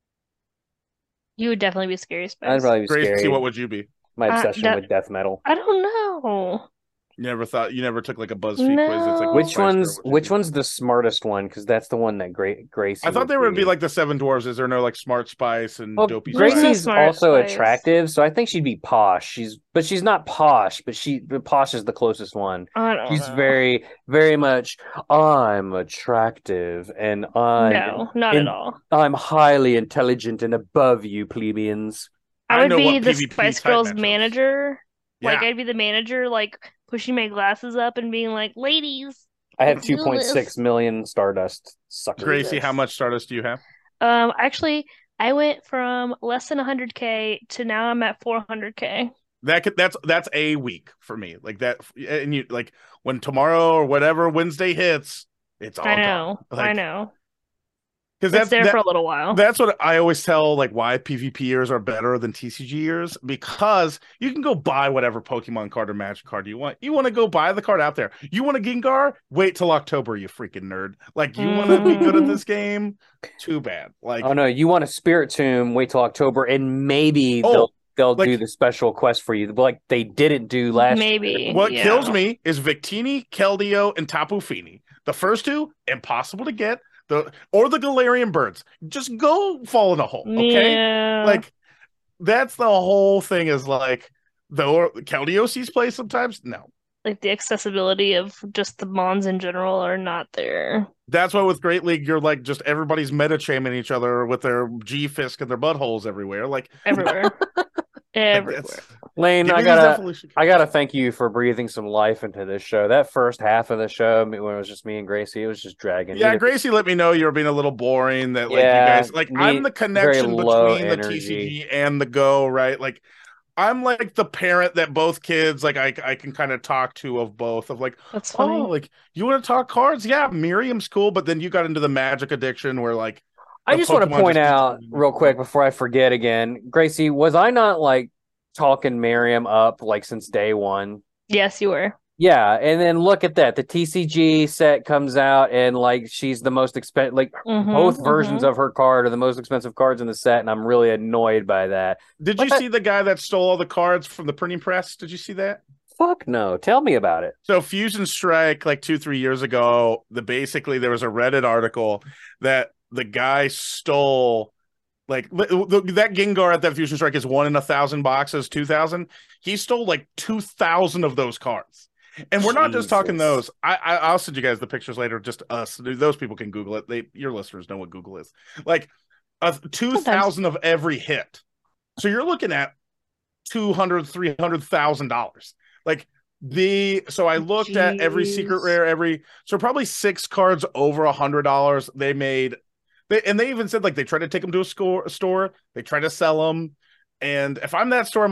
You would definitely be scary I'd spice. probably be Gracie, scary. what would you be? My Uh, obsession that- with death metal. I don't know. You never thought you never took like a BuzzFeed quiz. It's like No. what Which Spice Girl one's would you which be? one's the smartest one? Because that's the one that Gra- Gracie. I thought would they were gonna be like the Seven Dwarves. Is there no like Smart Spice and Well, Dopey There's no Spice? Gracie's smart also spice. attractive, so I think she'd be posh. She's, but she's not posh. But she, but posh is the closest one. I don't She's know. very, very much. I'm attractive, and I'm, No, not in- at all. I'm highly intelligent and above you plebeians. I I would know be what the PvP Spice type Girls matchups. manager. Like Yeah. I'd be the manager, like pushing my glasses up and being like, "Ladies." I have Let's do two point six this. million Stardust suckers. Gracie, how this. much Stardust do you have? Um, actually, I went from less than one hundred K to now I'm at four hundred K. That could, that's that's a week for me. Like that, and you like when tomorrow or whatever Wednesday hits, it's all I gone. know, I Like, know. because It's that's there that- for a little while. That's what I always tell, like, why PvPers are better than T C Gers, because you can go buy whatever Pokemon card or Magic card you want. You want to go buy the card out there. You want a Gengar? Wait till October, you freaking nerd. Like, you want to be good at Mhm. this game? Too bad. Like, Oh no, you want a Spirit Tomb? Wait till October, and maybe Oh, they'll they'll like- do the special quest for you, like they didn't do last. Maybe. what yeah. kills me is Victini, Keldeo, and Tapu Fini. The first two, impossible to get. The or the Galarian birds. Just go fall in a hole, okay? Yeah. Like, that's the whole thing. Is like the Keldeo sees play sometimes. No, like the accessibility of just the mons in general are not there. that's why with Great League, you're like just everybody's meta shaming each other with their G Fisk and their buttholes everywhere. Like, Everywhere. like, Everywhere. that's- Lane, give I me these gotta evolution I cards. gotta thank you for breathing some life into this show. That first half of the show, I mean, when it was just me and Gracie, it was just dragging. Yeah, Neither- Gracie let me know you were being a little boring. That like Yeah, you guys like me- I'm the connection very low between the energy. T C G and the Go, right? Like I'm like the parent that both kids like I I can kind of talk to of both of like, That's funny. oh, like you want to talk cards? Yeah, Miriam's cool, but then you got into the Magic addiction where like I the just want to Pokemon point just keeps out turning real into- quick before I forget again, Gracie, was I not like talking Miriam up like since day one? Yes, you were. Yeah, and then look at that. The T C G set comes out, and like she's the most expensive. Like Mhm, both versions mhm. of her card are the most expensive cards in the set, and I'm really annoyed by that. Did What you the- see the guy that stole all the cards from the printing press? Did you see that? Fuck no. Tell me about it. So Fusion Strike, like two, three years ago, the basically there was a Reddit article that the guy stole, like li- the, that Gengar at that Fusion Strike is one in a thousand boxes, two thousand. He stole like two thousand of those cards, and we're not just talking Jesus. those. I, I I'll send you guys the pictures later. Just us, those people can Google it. They your listeners know what Google is. Like a two thousand of every hit. So you're looking at two hundred, three hundred thousand dollars. Like the so I looked at every secret Jeez. rare, every so probably six cards over a hundred dollars. They made, they, and they even said like they try to take them to a score store, they try to sell them, and if I'm that store, I'm like,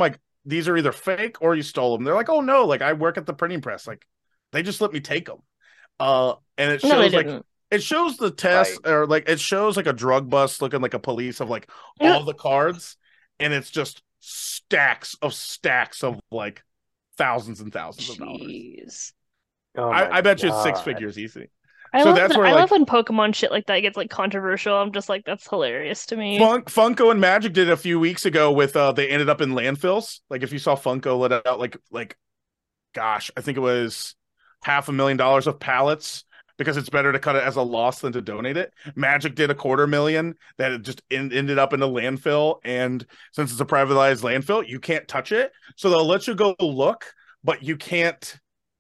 these are either fake or you stole them. They're like, oh no, like I work at the printing press. Like they just let me take them. Uh, and it No, they shows like didn't. it shows the test Right. or like it shows like a drug bust looking like a police of like Yeah. all the cards, and it's just stacks of stacks of like thousands and thousands of dollars. Jeez. Oh my I, I bet you it's six God. figures easy. I So love that's that- where, I like- love when Pokemon shit like that gets like controversial. I'm just like, that's hilarious to me. Funk, Funko and Magic did it a few weeks ago with uh they ended up in landfills. Like if you saw Funko let out like like gosh, I think it was half a million dollars of pallets because it's better to cut it as a loss than to donate it. Magic did a quarter million that it just en- ended up in a landfill, and since it's a privatized landfill, you can't touch it. So they'll let you go look, but you can't.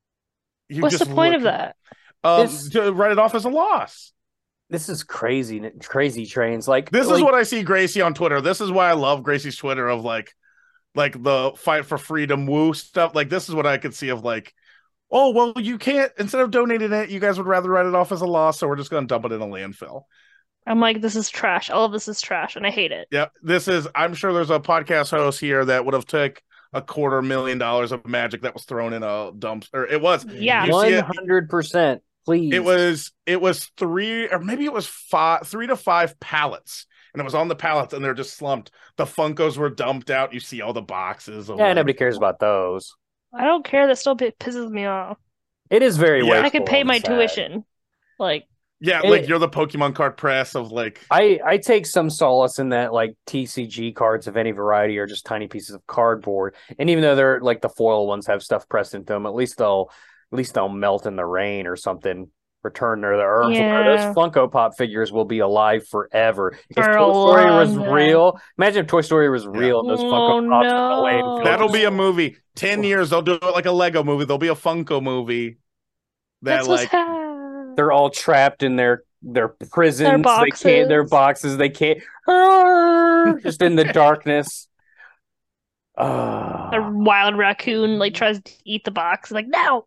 You What's the just point look- of that? Um, This- to write it off as a loss. This is crazy, crazy trains. Like This is like, what I see Gracie on Twitter. This is why I love Gracie's Twitter of like, like the fight for freedom woo stuff. Like this is what I could see of like, oh well, you can't. Instead of donating it, you guys would rather write it off as a loss, so we're just going to dump it in a landfill. I'm like, this is trash. All of this is trash, and I hate it. Yep, this is. I'm sure there's a podcast host here that would have took a quarter million dollars of Magic that was thrown in a dump, or it was. Yeah. You see one it- hundred percent. Please. It was it was three or maybe it was five three to five pallets, and it was on the pallets and they're just slumped. The Funkos were dumped out. You see all the boxes. Of Yeah, like- nobody cares about those. I don't care. That still pi- pisses me off. It is very Yeah. wasteful. I could pay and my sad. tuition. Like, Yeah, It- like you're the Pokemon card press of like I, I take some solace in that like T C G cards of any variety are just tiny pieces of cardboard. And even though they're like the foil ones have stuff pressed into them, at least they'll at least they'll melt in the rain or something. Return to the earth. Yeah. Those Funko Pop figures will be alive forever. If For a Toy Story was long time. real, imagine if Toy Story was real and those Oh, Funko Pops went away. no. and that'll filled- be a movie. Ten years they'll do it like a Lego movie. There'll be a Funko movie. That that's what's like ha- They're all trapped in their their prisons. Their They can't. Their boxes. boxes. They can't. Arr! Just in the darkness. Ah. A wild raccoon like tries to eat the box. Like, no.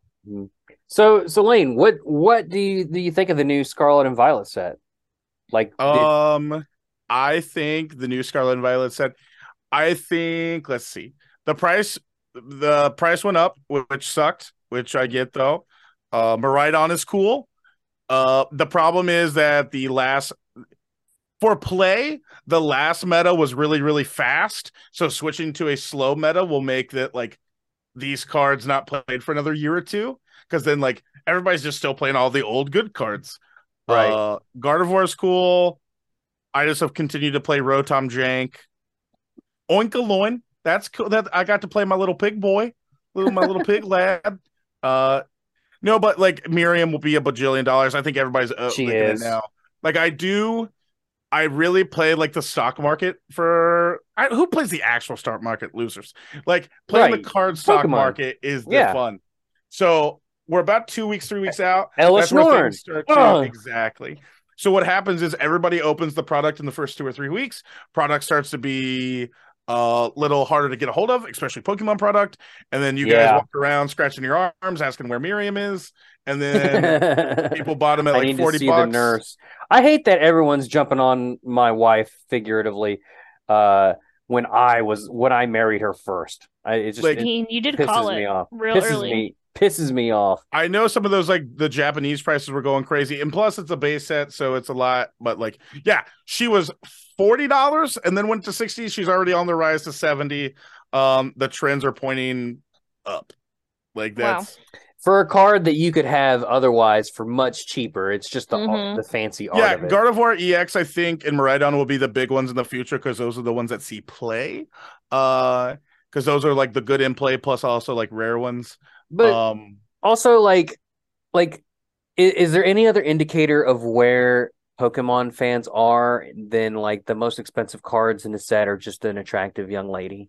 So, so Lane, what what do you do you think of the new Scarlet and Violet set? Like, did- Um, I think the new Scarlet and Violet set. I think let's see the price. The price went up, which sucked. Which I get though. Uh, Miraidon is cool. Uh, the problem is that the last for play, the last meta was really really fast. So switching to a slow meta will make that like these cards not played for another year or two. Because then, like, everybody's just still playing all the old good cards. Right. Uh, Gardevoir is cool. I just have continued to play Rotom Jank. Oinkaloin. That's cool. That I got to play my little pig boy, little my little pig lad. Uh, no, but like Miriam will be a bajillion dollars. I think everybody's uh, She thinking it is. now. Like I do. I really play like the stock market for I, who plays the actual stock market? Losers. Like playing Right. the card stock Pokemon. market is the Yeah. fun. So we're about two weeks, three weeks out. Ellis That's where Norn. things start to- Ugh. exactly. So what happens is everybody opens the product in the first two or three weeks. Product starts to be a little harder to get a hold of, especially Pokemon product. And then you guys Yeah. walk around scratching your arms, asking where Miriam is. And then people bought them at I like need forty to see bucks. the nurse. I hate that everyone's jumping on my wife figuratively. Uh, when I was when I married her first, I it just Like- it You, you did pisses call me it off. real pisses early. me pisses me off. I know some of those like the Japanese prices were going crazy, and plus it's a base set, so it's a lot. But like, yeah, she was forty dollars and then went to sixty. She's already on the rise to seventy. Um, the trends are pointing up. Like Wow. that's For a card that you could have otherwise for much cheaper, it's just the Mhm. the fancy art yeah. of it. Gardevoir E X, I think, and Miraidon will be the big ones in the future because those are the ones that see play. Uh, because those are like the good in play plus also like rare ones. but um, also, like, like, is, is there any other indicator of where Pokemon fans are than like the most expensive cards in the set are just an attractive young lady?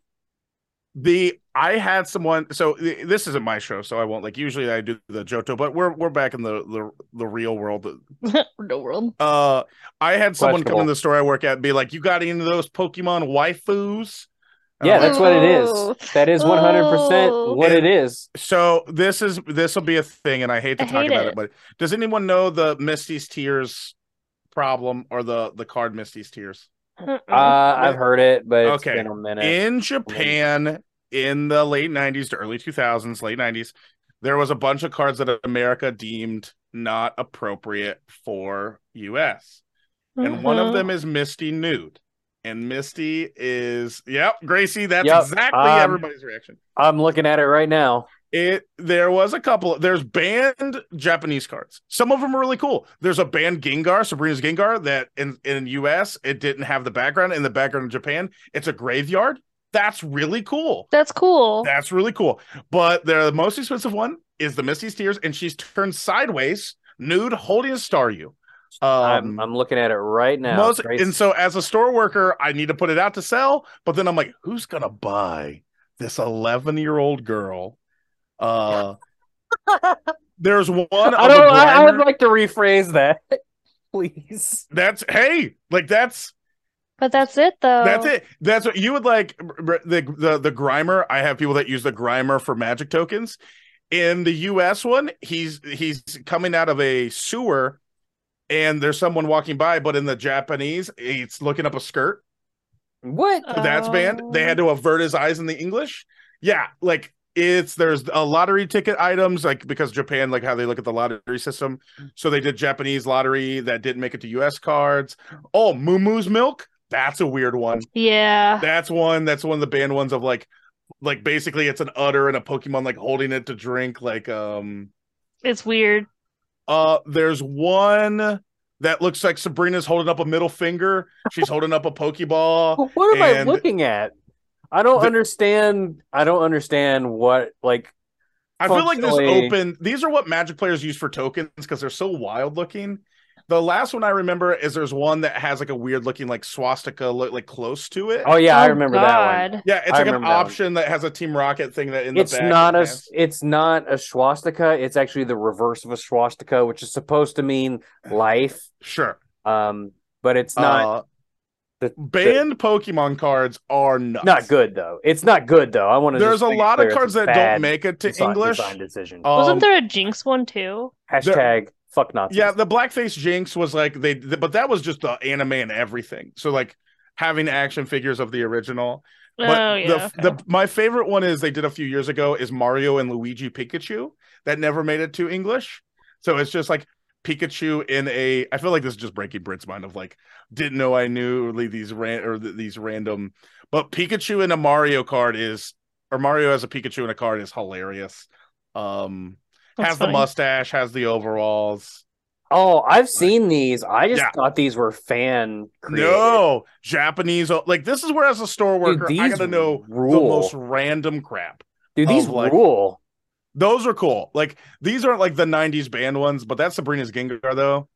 The I had someone so th- this isn't my show, so I won't like usually I do the Johto, but we're we're back in the the, the real world. No world. Uh I had someone come Questionable. in the store I work at and be like, you got any of those Pokemon waifus? And Yeah, I'm like, that's what it is. Oh. That is one hundred percent Oh. what it is. so this is this will be a thing, and I hate to I talk hate about it. it. but does anyone know the Misty's Tears problem or the the card Misty's Tears? Uh-uh. Uh, I've heard it, but it's Okay. been a minute. In Japan, in the late nineties to early two thousands, late nineties, there was a bunch of cards that America deemed not appropriate for U S. And one of Mhm. them is Misty Nude. And Misty is, yep, Gracie, that's Yep, exactly um, everybody's reaction. I'm looking at it right now. It there was a couple. There's banned Japanese cards. Some of them are really cool. There's a banned Gengar, Sabrina's Gengar, that in in U S it didn't have the background. In the background in Japan, it's a graveyard. That's really cool. That's cool. That's really cool. But the most expensive one is the Misty's Tears, and she's turned sideways, nude, holding a Staryu. I'm Um, I'm looking at it right now. most Grace- and so as a store worker, I need to put it out to sell. But then I'm like, who's gonna buy this eleven year old girl? Uh, there's one. I of don't. a I, I would Grimer- like to rephrase that, please. That's hey, like that's But that's it, though. that's it. That's what you would like. r- The the the Grimer. I have people that use the Grimer for magic tokens. In the U S one, he's he's coming out of a sewer, and there's someone walking by. But in the Japanese, he's looking up a skirt. What? So that's banned. They had to avert his eyes in the English. Yeah, like it's there's a lottery ticket items, like because Japan, like how they look at the lottery system. So they did Japanese lottery that didn't make it to U S cards. Oh, Moo Moo's milk. That's a weird one. Yeah. That's one. That's one of the banned ones of like, like basically it's an udder and a Pokemon like holding it to drink. Like um, It's weird. uh, there's one that looks like Sabrina's holding up a middle finger. She's holding up a Pokeball. What am I and- looking at? I don't The- understand. I don't understand what like. I feel like this Functionally- open. These are what Magic players use for tokens because they're so wild looking. The last one I remember is there's one that has like a weird looking like swastika look like close to it. Oh yeah, I Oh, remember that one. God. yeah, it's I like an remember that one. option that has a Team Rocket thing that in the It's back not it a. has- It's not a swastika. It's actually the reverse of a swastika, which is supposed to mean life. sure. Um, but it's not. Uh, the, banned Pokemon cards are nuts. Not good though. It's not good though. I want to. There's a lot of cards that don't make it to design, English. Design decision. Um, Wasn't there a Jinx one, too? Hashtag fuck Nazis. Yeah, the Blackface Jinx was like they, but that was just the anime and everything. So like having action figures of the original. But oh, yeah. the, okay. the my favorite one is they did a few years ago is Mario and Luigi Pikachu that never made it to English. So it's just like Pikachu in a. I feel like this is just breaking Brit's mind of like didn't know I knew like, these ran or th- these random, but Pikachu in a Mario card is or Mario as a Pikachu in a card is hilarious. Um, That's has funny. the mustache, has the overalls. Oh, I've seen these. I just Yeah. thought these were fan created. No, Japanese. Like this is where as a store Dude, worker I these gotta know the rule. most random crap. Dude, these of, like- rule. Those are cool. Like these aren't like the nineties band ones, but that's Sabrina's Gengar though.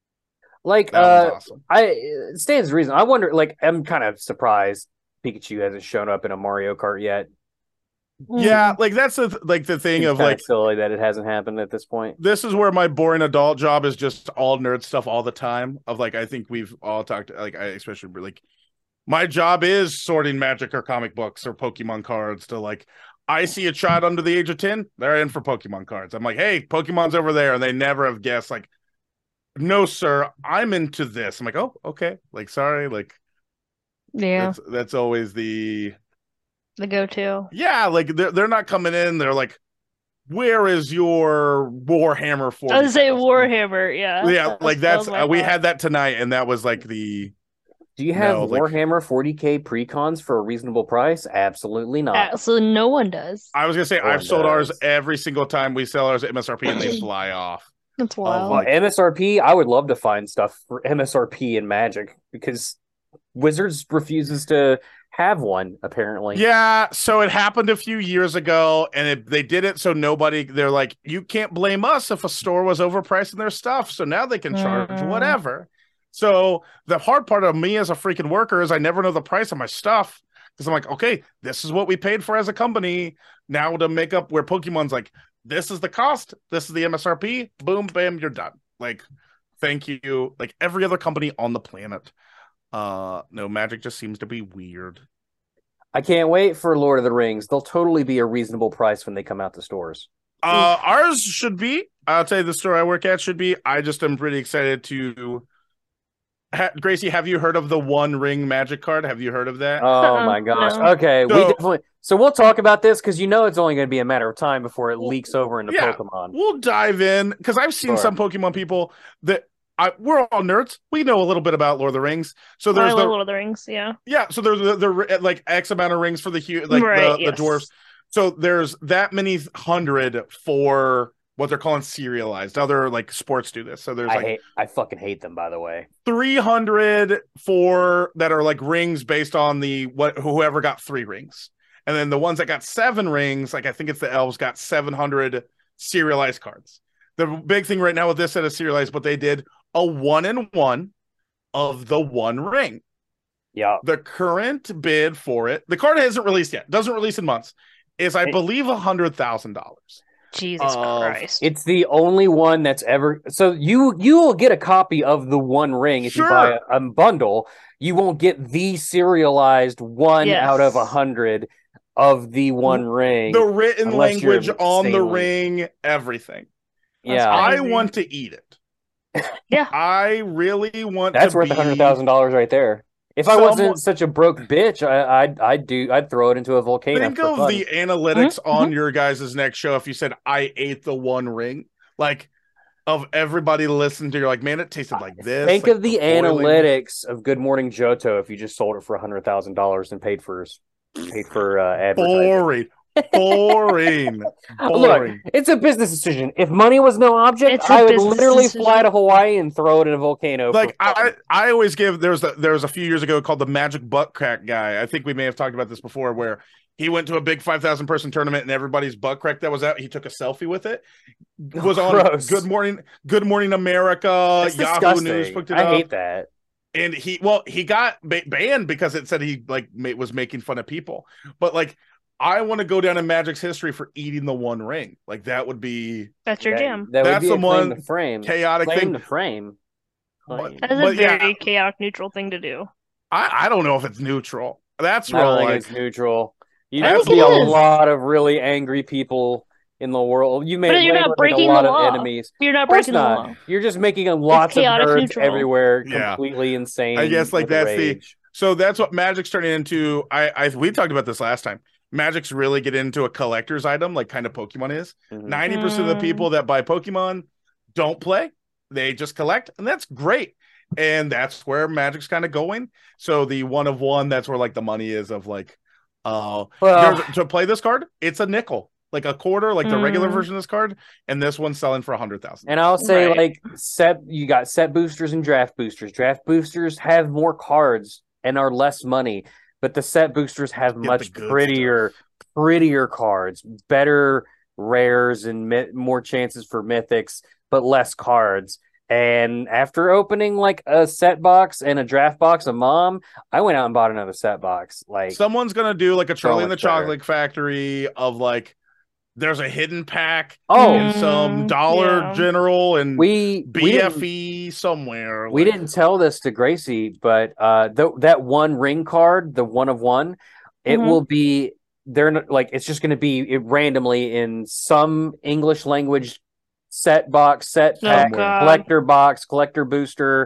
Like, That uh, one's awesome. I it stands to reason. I wonder. Like, I'm kind of surprised Pikachu hasn't shown up in a Mario Kart yet. Yeah, like that's the like the thing It's of kinda like silly that it hasn't happened at this point. this is where my boring adult job is just all nerd stuff all the time. Of like I think we've all talked like I especially like my job is sorting Magic or comic books or Pokemon cards to like I see a child under the age of ten, they're in for Pokemon cards. I'm like, hey, Pokemon's over there, and they never have guessed like, no, sir, I'm into this. I'm like, oh, okay, like sorry, like Yeah, that's that's always the the go-to. yeah, like they're they're not coming in. They're like, where is your Warhammer forty? I was say Warhammer, yeah. Yeah, That like was- that that's was my uh, we thought. had that tonight, and that was like the Do you have No, like- Warhammer forty K precons for a reasonable price? Absolutely not. Absolutely no one does. I was gonna say No one I've sold ours does. every single time we sell ours at M S R P, and they fly off. That's Oh, wild. Well, like- M S R P, I would love to find stuff for M S R P in Magic because Wizards refuses to have one, apparently. Yeah, so it happened a few years ago, and it, they did it so nobody. They're like, you can't blame us if a store was overpricing their stuff, so now they can charge Mhm. whatever. So the hard part of me as a freaking worker is I never know the price of my stuff because I'm like, okay, this is what we paid for as a company. Now to make up where Pokemon's like, this is the cost, this is the M S R P, boom, bam, you're done. Like, thank you. Like every other company on the planet. Uh, no, Magic just seems to be weird. I can't wait for Lord of the Rings. They'll totally be a reasonable price when they come out to stores. Uh, ours should be. I'll tell you the store I work at should be. I just am pretty excited to. Ha- Gracie, have you heard of the One Ring Magic card? Have you heard of that? Oh Uh-uh, my gosh. no. Okay, we So- definitely So we'll talk about this because you know it's only going to be a matter of time before it Well, leaks over into yeah. Pokemon. We'll dive in because I've seen Sure. some Pokemon people that I, we're all nerds. We know a little bit about Lord of the Rings. So I there's love the Lord of the Rings. Yeah. yeah. So there's the, the like X amount of rings for the hu- like Right, the, yes. the dwarves. So there's that many hundred for what they're calling serialized. Other like sports do this. So there's I like hate, I fucking hate them. By the way, three hundred for that are like rings based on the what whoever got three rings. And then the ones that got seven rings, like I think it's the elves, got seven hundred serialized cards. The big thing right now with this set of serialized, what they did, a one in one of the one ring. yeah. The current bid for it, the card hasn't released yet, doesn't release in months, is I It- believe a hundred thousand dollars. Jesus Of- Christ. It's the only one that's ever. So you you will get a copy of the One Ring if you Sure. buy a, a bundle. You won't get the serialized one Yes. out of a hundred of the One Ring. The written Unless you're language on the insanely- ring, everything. yeah, I crazy. want to eat it. Yeah. I really want that's to worth be a hundred thousand dollars right there. If I Someone- wasn't such a broke bitch, I, I'd I'd do I'd throw it into a volcano. Think for of fun. the analytics on your guys' next show if you said I ate the one ring. Like of everybody listening to you're like, man, it tasted like this. Think like of the boiling- analytics of Good Morning Johto if you just sold it for a hundred thousand dollars and paid for paid for uh, advertising. Boring. Boring. Look, Boring. it's a business decision. If money was no object, It's a I would business literally decision. fly to Hawaii and throw it in a volcano. for Like fun. I, I always give there's a, there was a few years ago called the Magic Butt Crack guy. I think we may have talked about this before, where he went to a big five thousand person tournament and everybody's butt crack that was out. He took a selfie with it. Was on Gross. Good Morning, Good Morning America, That's Yahoo disgusting. News picked it I up. hate that. And he, well, he got ba- banned because it said he like ma- was making fun of people. But like, I want to go down in Magic's history for eating the One Ring. Like that would be That's your That, jam. that That's would be the a claim one to frame. chaotic Claim thing. to frame. But- Claim. That is a But yeah. very chaotic neutral thing to do. I, I don't know if it's neutral. That's I real don't think like it's neutral. You That's have to be a what it is. lot of really angry people in the world. You may But have you're not like breaking a lot the of law. enemies. You're not Of course breaking the not. law. You're just making lots of chaotic nerds neutral. everywhere Yeah. completely insane. I guess like with that's the rage. so that's what Magic's turning into. I I we talked about this last time. Magic's really get into a collector's item, like kind of Pokemon is. Mhm. Ninety percent of the Mm. people that buy Pokemon don't play; they just collect, and that's great. And that's where Magic's kind of going. So the one of one, that's where like the money is of like, uh, Well, there's- to play this card, it's a nickel, like a quarter, like the regular Mm. version of this card, and this one's selling for a hundred thousand. and I'll say Right. like set you got set boosters and draft boosters. Draft boosters have more cards and are less money, but the set boosters have Get the much good prettier, prettier cards, better rares and mi- more chances for mythics, but less cards. And after opening like a set box and a draft box a mom, I went out and bought another set box. Like Someone's gonna do like a Charlie and the much better. Chocolate Factory of like, there's a hidden pack oh, and some Mm, Dollar yeah. General and we we B didn't- F E somewhere. We like- didn't tell this to Gracie, but uh, the, that one ring card, the one of one, it Mhm. will be they're not, like it's just going to be it randomly in some English language set box, set Oh, pack, God. collector box, collector booster.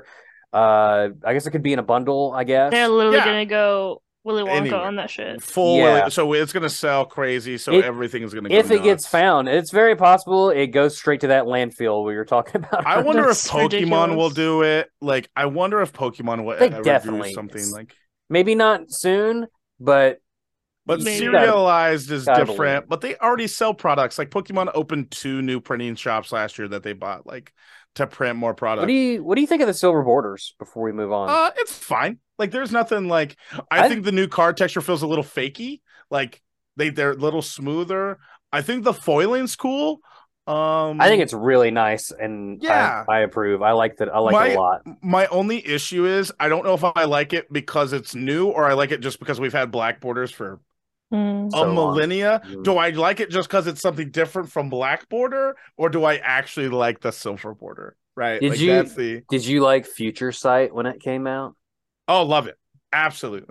Uh, I guess it could be in a bundle. I guess. They're literally Yeah. gonna go Willy Wonka Anywhere. on that shit. full Yeah. Willy- so it's gonna sell crazy. So It- everything is gonna go if it gets nuts. found, it's very possible it goes straight to that landfill we were talking about. I wonder if That's Pokemon will ridiculous. do it. Like, I wonder if Pokemon will They ever definitely- do something like. Maybe not soon, but But Maybe. serialized is Gotta different. But they already sell products. Like Pokemon opened two new printing shops last year that they bought, like to print more product. what do you what do you think of the silver borders before we move on? Uh, it's fine. Like, there's nothing like. I, I- think the new card texture feels a little fakey. Like they they're a little smoother. I think the foiling's cool. Um, I think it's really nice, and Yeah. I, I approve. I like that. I like My- it a lot. my only issue is I don't know if I like it because it's new or I like it just because we've had black borders for Mm. So a long. millennia. Mm. Do I like it just because it's something different from black border, or do I actually like the silver border? Right? Did like you- that's the Did you like Future Sight when it came out? oh, love it, absolutely.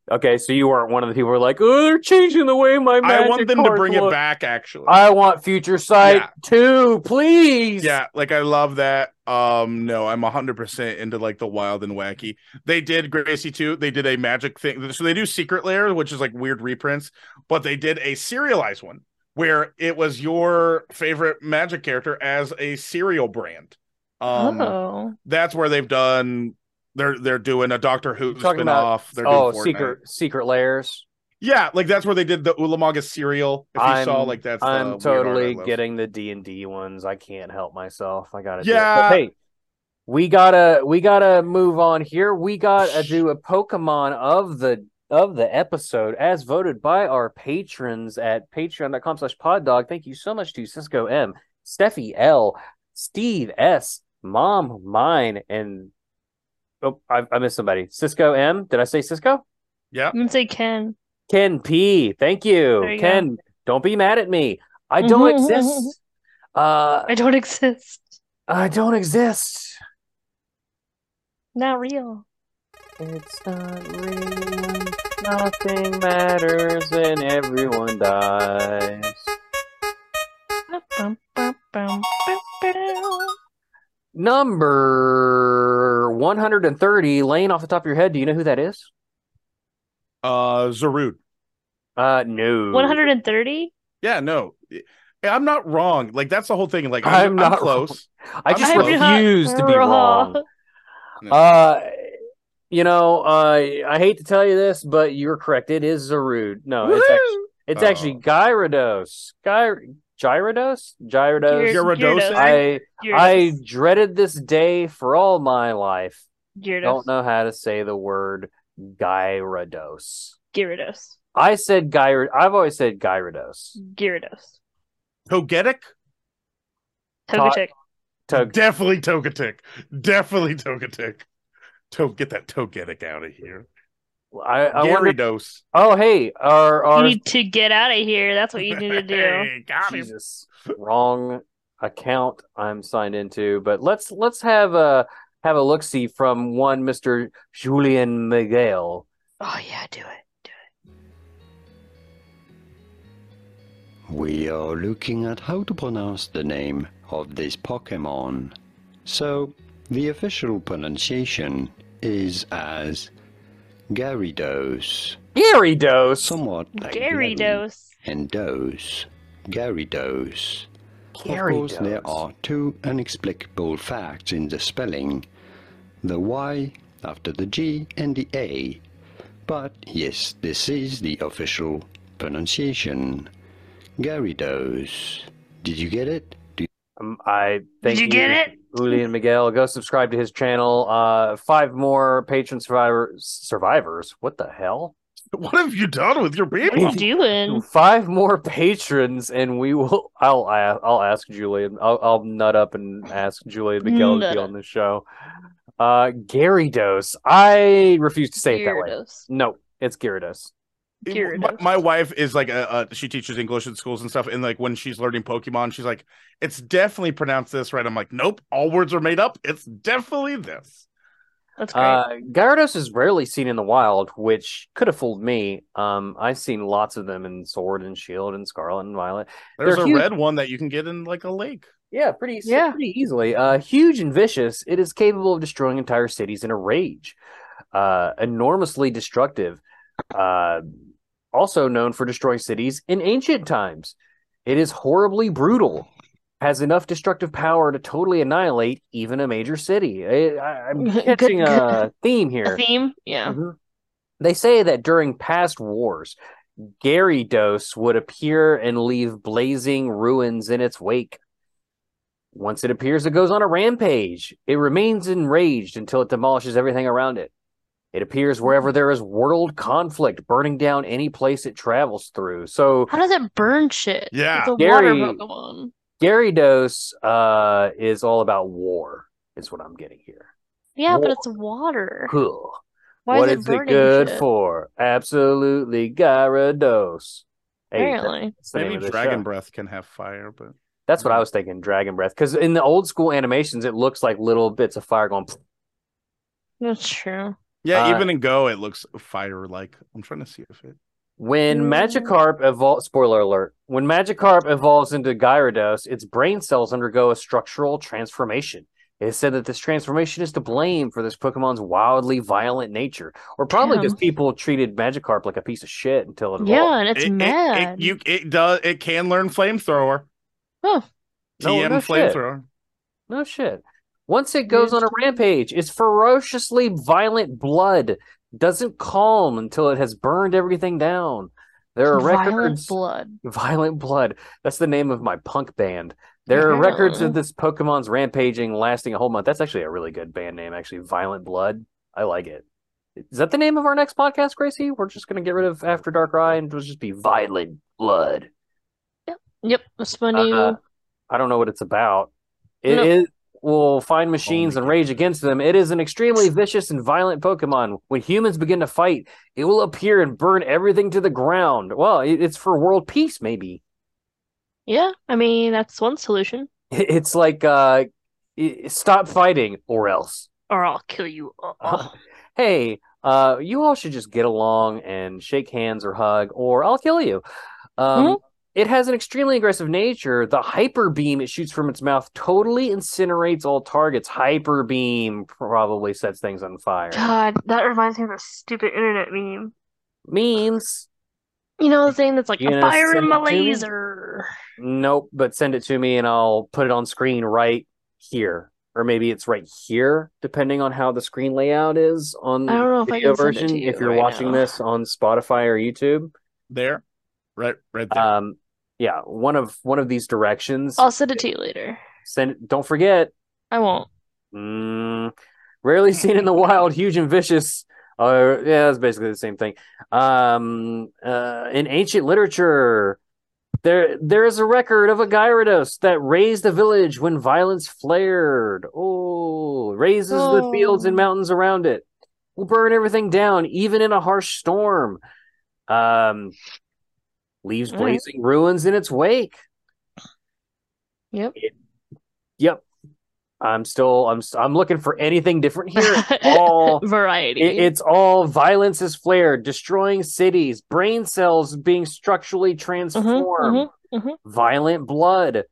Okay, so you weren't one of the people who were like, oh, they're changing the way my magic I want them to cards bring it look." back, actually. I want Future Sight Yeah. too, please. Yeah, like I love that. Um, no, I'm one hundred percent into like the wild and wacky. They did Gracie too. They did a magic thing. So they do Secret Lair, which is like weird reprints, but they did a serialized one where it was your favorite magic character as a cereal brand. Um, Oh. that's where they've done. They're they're doing a Doctor Who Talking about spinoff. They're oh, doing Fortnite. secret secret layers. Yeah, like that's where they did the Ulamага cereal. If you I'm, saw, like that's the I'm weird art totally I love. getting the D and D ones. I can't help myself. I gotta. Yeah. Do it. But hey, we gotta we gotta move on here. We gotta do a Pokemon of the of the episode as voted by our patrons at patreon.com slash poddog. Thank you so much to Cisco M, Steffi L, Steve S, Mom Mine, and oh, I, I missed somebody. Cisco M. Did I say Cisco? Yeah. I'm gonna say Ken. Ken P. Thank you. There you Ken, don't be mad at me. I don't exist. Uh, I don't exist. I don't exist. Not real. It's not real. Nothing matters and everyone dies. Bum, bum, bum, bum, bum. Number one hundred thirty, Lane, off the top of your head, do you know who that is? Uh, Zarude. Uh, no. one hundred thirty? Yeah, no, I'm not wrong. Like that's the whole thing. Like I'm, I'm I'm not close. I I'm just close. refuse to be wrong. No. Uh, you know, uh, I hate to tell you this, but you're correct. It is Zarude. No, it's actually, it's Oh. actually Gyarados. Gy- Gyarados? Gyarados. Gyar- Gyarados. I Gyarados. I dreaded this day for all my life. Gyarados. Don't know how to say the word Gyarados. Gyarados. I said Gyar. I've always said Gyarados. Gyarados. Togetic? Togetic. Tog- Definitely Togetic. Definitely Togetic. To get that Togetic out of here. I, I wonder. Gyarados. Oh, hey, our You our need to get out of here. That's what you need to do. Hey, got him. Jesus, wrong account I'm signed into. But let's let's have a have a look see from one Mister Julian Miguel. Oh yeah, do it. We are looking at how to pronounce the name of this Pokemon. So, the official pronunciation is as Gyarados, Gyarados. somewhat like Gary Gyarados. and dose, Gyarados. Of course, there Gyarados. are two inexplicable facts in the spelling, the Y after the G and the A. But yes, this is the official pronunciation. Gyarados. Did you get it? Do Um, I thank Did you get it? Julian Miguel. Go subscribe to his channel. Uh, five more patron survivors. Survivors. What the hell? What have you done with your What are people? you doing? Five more patrons, and we will. I'll. I'll ask Julian. I'll. I'll nut up and ask Julian Miguel to Nut be up. on the show. Uh, Gyarados. I refuse to say it that way. Gyarados. No, it's Gyarados. My, Gyarados. my wife is like a, a she teaches English in schools and stuff, and like when she's learning Pokemon, she's like, "It's definitely pronounced this right." I'm like, "Nope, all words are made up. It's definitely this." That's great. Uh, Gyarados is rarely seen in the wild, which could have fooled me. Um, I've seen lots of them in Sword and Shield and Scarlet and Violet. There's They're a huge. red one that you can get in like a lake. Yeah, pretty Yeah. pretty easily. Uh, huge and vicious, it is capable of destroying entire cities in a rage. Uh, enormously destructive. Uh, also known for destroying cities in ancient times. It is horribly brutal. Has enough destructive power to totally annihilate even a major city. I, I, I'm Good- catching a good- theme A here. theme? Yeah. Mhm. They say that during past wars, Gyarados would appear and leave blazing ruins in its wake. Once it appears, it goes on a rampage. It remains enraged until it demolishes everything around it. It appears wherever there is world conflict, burning down any place it travels through. So How does it burn shit? Yeah. It's a Gary- water Pokemon. Gyarados uh, is all about war, is what I'm getting here. Yeah, but War. it's water. Cool. Why What is it is it burning good shit? for? Absolutely Gyarados. Hey, that- Apparently. that's the name Maybe of the Dragon show. Breath can have fire, but That's what I was thinking, Dragon Breath. Because in the old school animations, it looks like little bits of fire going. That's true. Yeah, Uh, even in Go, it looks fire-like. I'm trying to see if it. When Mm. Magikarp evolves, spoiler alert, when Magikarp evolves into Gyarados, its brain cells undergo a structural transformation. It is said that this transformation is to blame for this Pokemon's wildly violent nature, or probably Damn. just people treated Magikarp like a piece of shit until it evolved. Yeah, and it's It, it, mad. it, you, it does. It can learn flamethrower. Oh, No, T M no shit. flamethrower. No shit. Once it goes on a Yes. rampage, its ferociously violent blood doesn't calm until it has burned everything down. There are violent records. blood. Violent Blood. That's the name of my punk band. There are records Oh. of this Pokemon's rampaging lasting a whole month. That's actually a really good band name, actually. Violent Blood. I like it. Is that the name of our next podcast, Gracie? We're just going to get rid of After Dark Rye and it'll just be Violent Blood. Yep, that's my new. Uh, I don't know what it's about. It No. is will find machines Only and rage God. against them. It is an extremely vicious and violent Pokemon. When humans begin to fight, it will appear and burn everything to the ground. Well, it- it's for world peace, maybe. Yeah, I mean that's one solution. It's like, uh, i- stop fighting or else. Or I'll kill you. Uh-uh. Hey, uh, you all should just get along and shake hands or hug, or I'll kill you. Um, Mhm. It has an extremely aggressive nature. The hyper beam it shoots from its mouth totally incinerates all targets. Hyper beam probably sets things on fire. God, that reminds me of a stupid internet meme. Means You know the thing that's like You a gonna fire send in my it to me? laser. nope, but send it to me and I'll put it on screen right here. Or maybe it's right here, depending on how the screen layout is on I don't know if I video can send it version. to you If you're right watching now. this on Spotify or YouTube. There, right, right there. Um, yeah, one of one of these directions. I'll send it to you later. Send it. Don't forget. I won't. Mm, rarely seen in the wild, huge and vicious. Uh, yeah, it's basically the same thing. Um, uh, in ancient literature, there there is a record of a Gyarados that razed a village when violence flared. Oh, raises the fields and Oh. mountains around it. Will burn everything down, even in a harsh storm. Um, leaves All right. blazing ruins in its wake. Yep. Yep. I'm still I'm I'm looking for anything different here. It's all Variety. it, it's all violence is flared, destroying cities, brain cells being structurally Mhm, transformed, mhm, mhm. violent blood.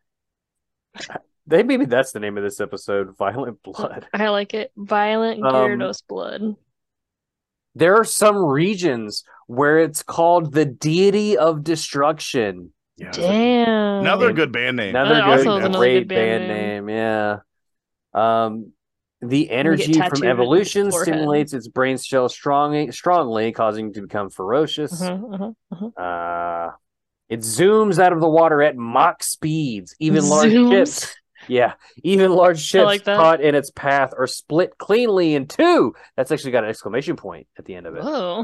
They maybe that's the name of this episode, Violent Blood. I like it. Violent Um, Gyarados blood. There are some regions where it's called the deity of destruction. Yeah, it's a- Damn. another good band name. Another That good, also is another great good band band name. Yeah. Um, the get energy tattooed from on your evolution forehead. stimulates its brain cells strongly, strongly, causing it to become ferocious. Mhm, mhm, mhm. Uh, it zooms out of the water at Mach speeds. Even large Zooms. ships, yeah, even large ships like that. caught in its path are split cleanly in two. That's actually got an exclamation point at the end of it. Whoa.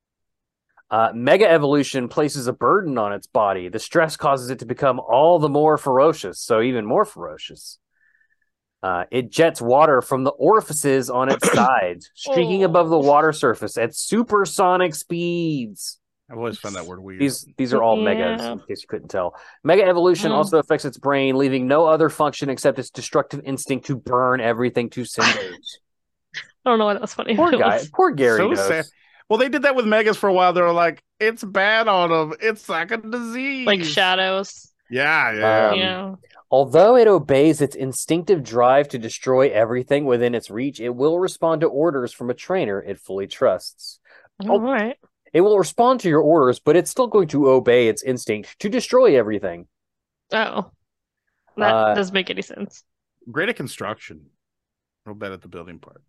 Uh, Mega Evolution places a burden on its body. The stress causes it to become all the more ferocious, so even more ferocious. Uh, it jets water from the orifices on its sides, streaking Oh. above the water surface at supersonic speeds. I've always found that word weird. These these are all megas, Yeah. in case you couldn't tell. Mega Evolution Mm. also affects its brain, leaving no other function except its destructive instinct to burn everything to cinders. I don't know why that's funny. Poor but it guy, was- poor Gary. So knows. sad. Well, they did that with Megas for a while. They were like, it's bad on them. It's like a disease. Like shadows. Yeah, yeah. Um, Yeah. Although it obeys its instinctive drive to destroy everything within its reach, it will respond to orders from a trainer it fully trusts. All Oh. right. It will respond to your orders, but it's still going to obey its instinct to destroy everything. Oh. That Uh, doesn't make any sense. Great at construction. Real bad at the building part.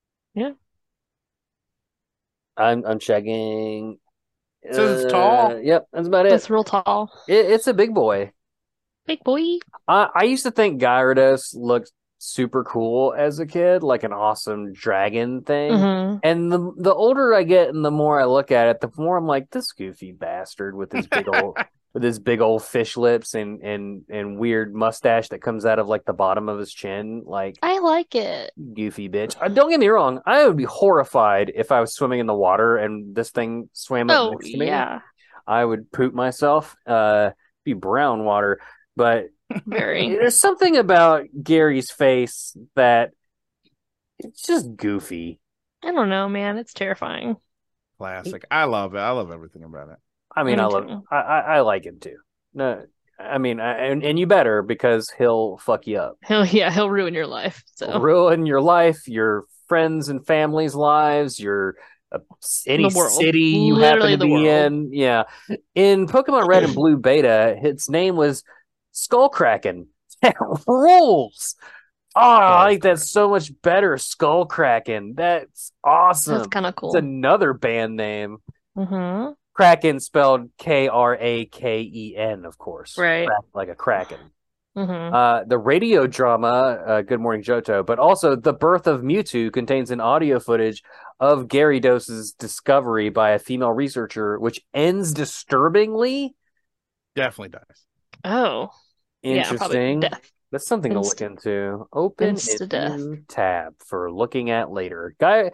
I'm I'm checking. It says it's Uh, tall. Yep, that's about it. That's real tall. It it's a big boy. Big boy. I I used to think Gyarados looked super cool as a kid, like an awesome dragon thing. Mhm. And the the older I get and the more I look at it, the more I'm like, this goofy bastard with his big old with his big old fish lips and and and weird mustache that comes out of like the bottom of his chin, like I like it. goofy bitch. Uh, don't get me wrong, I would be horrified if I was swimming in the water and this thing swam up Oh, next to me. yeah. I would poop myself. Uh, be brown water, but Very. there's something about Gary's face that it's just goofy. I don't know, man. It's terrifying. Classic. I love it. I love everything about it. I mean, Me I love, too. I, I, I like him too. No, I mean, I, and and you better because he'll fuck you up, He'll yeah, he'll ruin your life. So ruin your life, your friends and family's lives, your uh, any The world. city you happen Literally to the be world. in. Yeah, in Pokemon Red and Blue Beta, its name was Skullkraken. That rules. Oh, I like that Skullkraken. so much better. Skullkraken. That's awesome. that's kind of It's cool. another band name. Mm-hmm. Kraken spelled K R A K E N, of course. Right. Krak- like a kraken. Mm-hmm. Uh, the radio drama, uh, Good Morning Johto, but also The Birth of Mewtwo contains an audio footage of Gyarados' discovery by a female researcher, which ends disturbingly. Definitely does. Oh. Yeah, probably Interesting. death. That's something to look Insta- into. Open Insta-death. into tab for looking at later. Guy,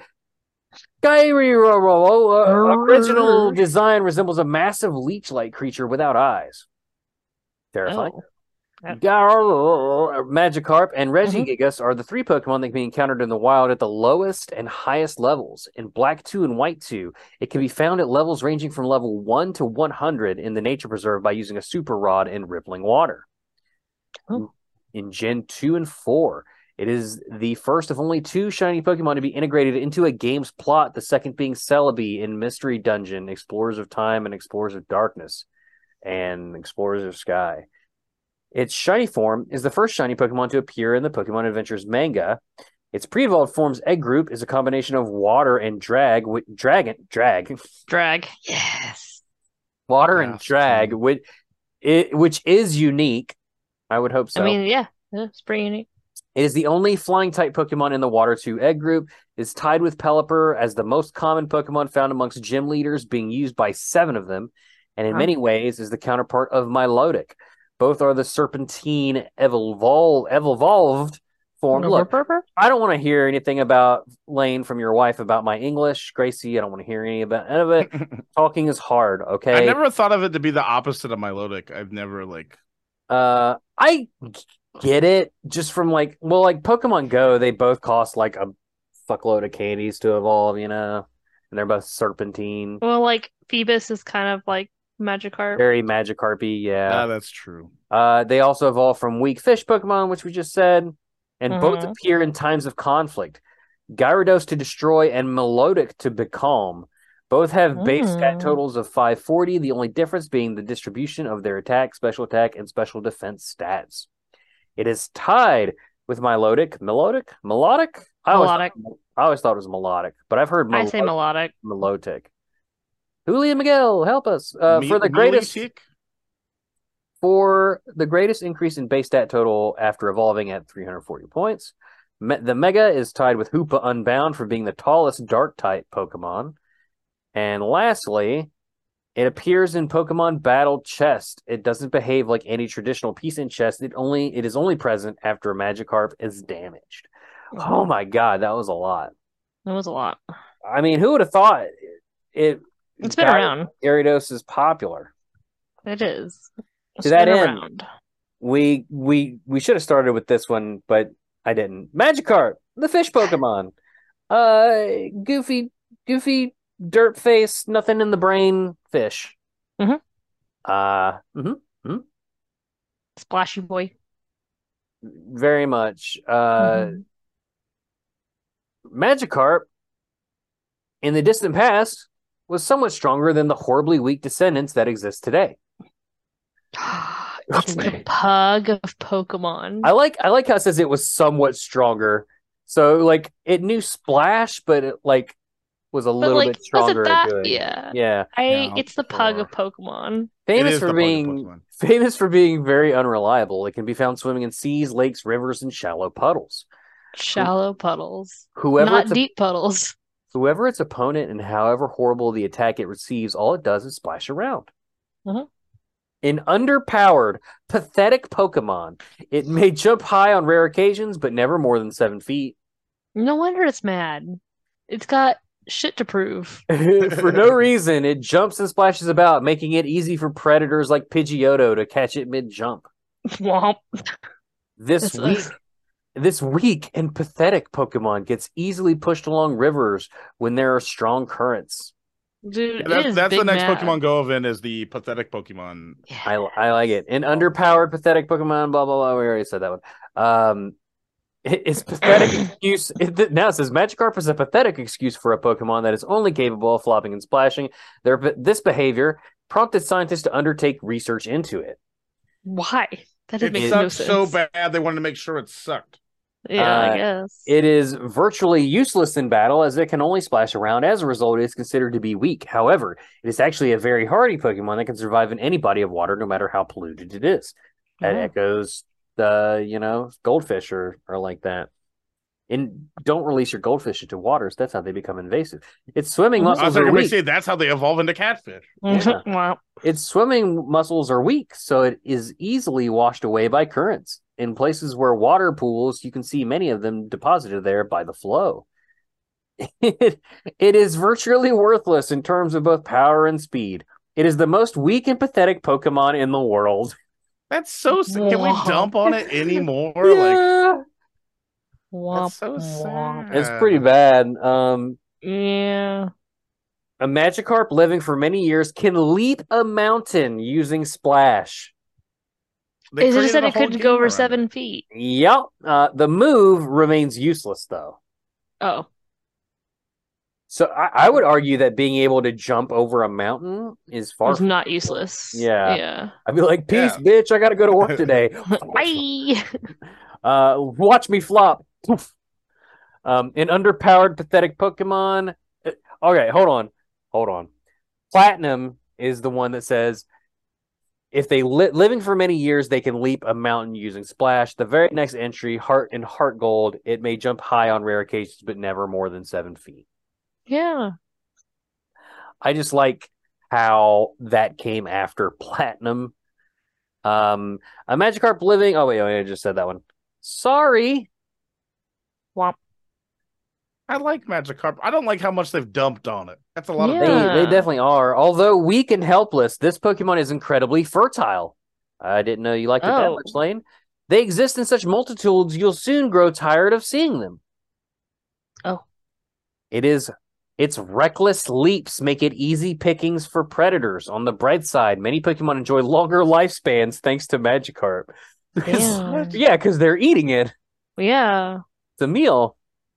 Gyro, uh, original design resembles a massive leech-like creature without eyes. Terrifying. Oh. That- Gyro, Magikarp, and Mm-hmm. Regigigas are the three Pokemon that can be encountered in the wild at the lowest and highest levels. In Black two and White two, it can be found at levels ranging from level one to one hundred in the Nature Preserve by using a Super Rod in rippling water. Oh. In Gen two and four, it is the first of only two shiny Pokemon to be integrated into a game's plot, the second being Celebi in Mystery Dungeon, Explorers of Time and Explorers of Darkness, and Explorers of Sky. Its shiny form is the first shiny Pokemon to appear in the Pokemon Adventures manga. Its pre-evolved form's egg group is a combination of water and drag, with dragon, drag, Drag. Yes. water and Yes, drag, um, which, it, which is unique. I would hope so. I mean, yeah. yeah, It's pretty unique. It is the only flying type Pokemon in the Water two egg group. It is tied with Pelipper as the most common Pokemon found amongst gym leaders, being used by seven of them, and in Huh. many ways is the counterpart of Milotic. Both are the Serpentine evol- evolved form. Look, I don't want to hear anything about Lane from your wife about my English, Gracie. I don't want to hear any about any of it. Talking is hard. Okay. I never thought of it to be the opposite of Milotic. I've never like. Uh, I get it just from like, well, like Pokemon Go, they both cost like a fuckload of candies to evolve, you know, and they're both Serpentine, Well, like Phoebus is kind of like Magikarp. very Magikarpy, yeah. Ah, that's true. Uh, they also evolve from weak fish Pokemon, which we just said, and both Mhm. appear in times of conflict. Gyarados to destroy and Melodic to becalm. Both have base stat Mm. totals of five forty, the only difference being the distribution of their attack, special attack, and special defense stats. It is tied with Milotic. Melodic? Melodic? I always, Melodic. thought, I always thought it was melodic, but I've heard I say Melo- melodic. Melotic. Julian Miguel, help us. Uh, Me- for the greatest Milotic? for the greatest increase in base stat total after evolving at three hundred forty points. Me- the Mega is tied with Hoopa Unbound for being the tallest dark type Pokemon. And lastly, it appears in Pokemon Battle Chest. It doesn't behave like any traditional piece in chest. It only it is only present after a Magikarp is damaged. Oh my god, that was a lot. It was a lot. I mean, who would have thought it? It's been Gyar- around. Gyarados is popular. It is. It's To that been end, around. We we we should have started with this one, but I didn't. Magikarp, the fish Pokemon. Uh, goofy, goofy, dirt face, nothing in the brain fish. Mhm. Uh, mhm, Splashy boy. very much. Uh, Mhm. Magikarp, in the distant past, was somewhat stronger than the horribly weak descendants that exist today. It's the pug of Pokemon. I like I like how it says it was somewhat stronger. So like it knew Splash, but it like was a But little like, bit stronger wasn't at that? doing it. Yeah. Yeah. I. Yeah, It's the pug sure. of Pokemon. Famous is for the bug of being Pokemon. famous for being very unreliable. It can be found swimming in seas, lakes, rivers, and shallow puddles. Shallow puddles. Whoever Not its, deep puddles. whoever its opponent and however horrible the attack it receives, all it does is splash around. Mhm. An underpowered, pathetic Pokemon. It may jump high on rare occasions, but never more than seven feet. No wonder it's mad. It's got shit to prove. For no reason, it jumps and splashes about, making it easy for predators like Pidgeotto to catch it mid-jump. Womp. This This weak, is- This weak and pathetic Pokemon gets easily pushed along rivers when there are strong currents. Dude, it That, is that's the big next mad. Pokemon Go event is the pathetic Pokemon. I, I like it. An underpowered, pathetic Pokemon, blah, blah, blah. We already said that one. Um, it- it's pathetic excuse. It, now it says Magikarp is a pathetic excuse for a Pokemon that is only capable of flopping and splashing. Their, this behavior prompted scientists to undertake research into it. Why? That It makes sucked no sense. so bad they wanted to make sure it sucked. Yeah, Uh, I guess. It is virtually useless in battle as it can only splash around. As a result, it is considered to be weak. However, it is actually a very hardy Pokemon that can survive in any body of water, no matter how polluted it is. That Oh. echoes the, you know, goldfish are, are like that. And don't release your goldfish into waters. That's how they become invasive. Its swimming Mhm. I was muscles like, are everybody weak. say that's how they evolve into catfish. Yeah. Wow. Its swimming muscles are weak, so it is easily washed away by currents. In places where water pools, you can see many of them deposited there by the flow. It, it is virtually worthless in terms of both power and speed. It is the most weak and pathetic Pokemon in the world. That's so sad. Can we Wow. dump on it anymore? Like, Yeah, Womp, that's so womp. sad. it's pretty bad. Um, Yeah. a Magikarp living for many years can leap a mountain using Splash. They It just created said a it whole couldn't game go over around seven it. feet. Yep. Uh, the move remains useless, though. Oh. So I, I would argue that being able to jump over a mountain is far It's from not useful. useless. Yeah. Yeah. I'd be like, peace, Yeah. bitch. I got to go to work today. Bye. uh, watch me flop. Poof. Um, an underpowered, pathetic Pokemon. Uh, Okay, hold on. Hold on. Platinum is the one that says if they li- living for many years, they can leap a mountain using Splash. The very next entry, Heart and Heart Gold, it may jump high on rare occasions, but never more than seven feet. Yeah. I just like how that came after Platinum. Um, a Magikarp living. Oh wait, oh, wait, I just said that one. Sorry. Womp. I like Magikarp. I don't like how much they've dumped on it. That's a lot Yeah. They of they definitely are. Although weak and helpless, this Pokemon is incredibly fertile. I didn't know you liked it that Oh. much, Lane. They exist in such multitudes, you'll soon grow tired of seeing them. Oh. It is its reckless leaps make it easy pickings for predators. On the bright side, many Pokemon enjoy longer lifespans thanks to Magikarp. Damn. Yeah, because they're eating it. Yeah. It's a meal.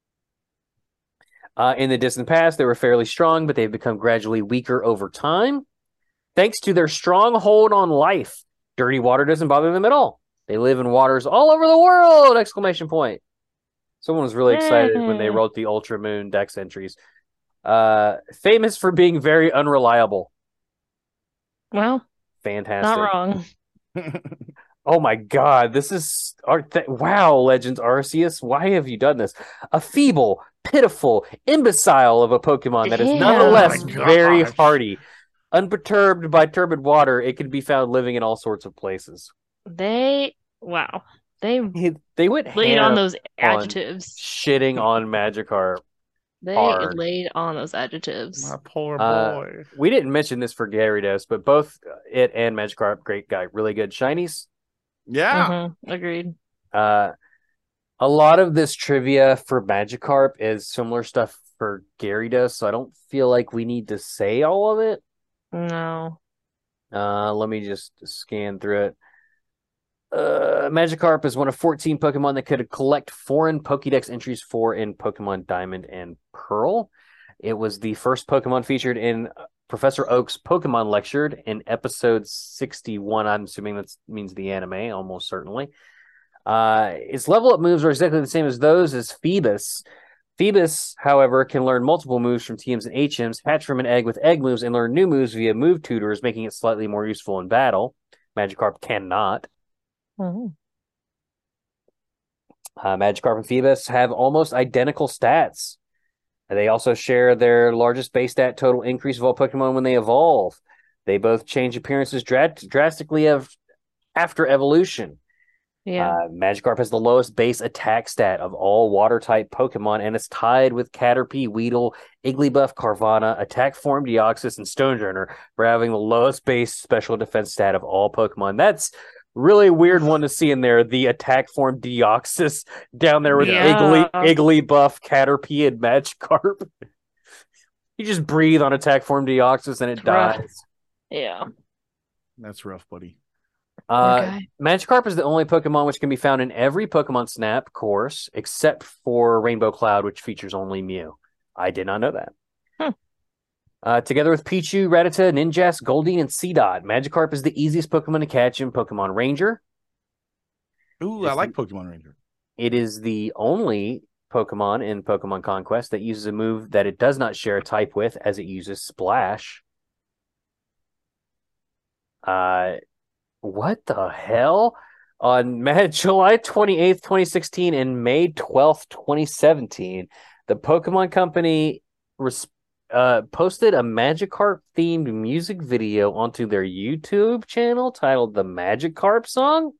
Uh, in the distant past, they were fairly strong, but they've become gradually weaker over time. Thanks to their strong hold on life, dirty water doesn't bother them at all. They live in waters all over the world! Exclamation point. Someone was really excited when they Yay. wrote the Ultra Moon Dex entries. Uh, famous for being very unreliable. Well, Fantastic. not wrong. Oh my god, this is Ar- th- wow, Legends Arceus. Why have you done this? A feeble, pitiful, imbecile of a Pokemon that is Yeah. nonetheless Oh my very gosh. hardy. Unperturbed by turbid water, it can be found living in all sorts of places. They, wow. They He- They went laid ham on those adjectives. shitting on Magikarp. They hard. laid on those adjectives. My poor Uh, boy. We didn't mention this for Gyarados, but both it and Magikarp, great guy, really good shinies. Yeah. Mhm. Agreed. Uh, a lot of this trivia for Magikarp is similar stuff for Gyarados, so I don't feel like we need to say all of it. No. Uh, let me just scan through it. Uh, Magikarp is one of fourteen Pokemon that could collect foreign Pokédex entries for in Pokemon Diamond and Pearl. It was the first Pokemon featured in Professor Oak's Pokemon Lectured in episode sixty-one. I'm assuming that means the anime, almost certainly. Uh, its level up moves are exactly the same as those as Phoebus. Phoebus, however, can learn multiple moves from T Ms and H Ms, hatch from an egg with egg moves, and learn new moves via move tutors, making it slightly more useful in battle. Magikarp cannot. Mhm. Uh, Magikarp and Phoebus have almost identical stats. They also share their largest base stat total increase of all Pokemon when they evolve. They both change appearances dra- drastically of, after evolution. Yeah. Uh, Magikarp has the lowest base attack stat of all water-type Pokemon, and it's tied with Caterpie, Weedle, Igglybuff, Carvanha, Attack Form, Deoxys, and Stonjourner for having the lowest base special defense stat of all Pokemon. That's really weird one to see in there. The attack form Deoxys down there with Yeah. Iggly, Igglybuff, Caterpie, and Magikarp. You just breathe on attack form Deoxys and it It's rough. dies. Yeah. That's rough, buddy. Uh, guy. Magikarp is the only Pokemon which can be found in every Pokemon Snap course except for Rainbow Cloud, which features only Mew. I did not know that. Hmm. Uh, together with Pichu, Rattata, Ninjask, Goldeen, and Seedot, Magikarp is the easiest Pokemon to catch in Pokemon Ranger. Ooh, Yes, I like you- Pokemon Ranger. It is the only Pokemon in Pokemon Conquest that uses a move that it does not share a type with, as it uses Splash. Uh, what the hell? On May- July twenty-eighth, twenty sixteen, and May twelfth, twenty seventeen, the Pokemon Company res- uh, posted a Magikarp-themed music video onto their YouTube channel titled The Magikarp Song.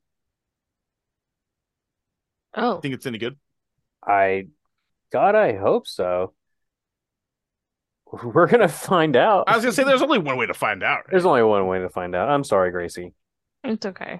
Oh. Think it's any good? I, God, I hope so. We're gonna find out. I was gonna say there's only one way to find out. Right? There's only one way to find out. I'm sorry, Gracie. It's okay.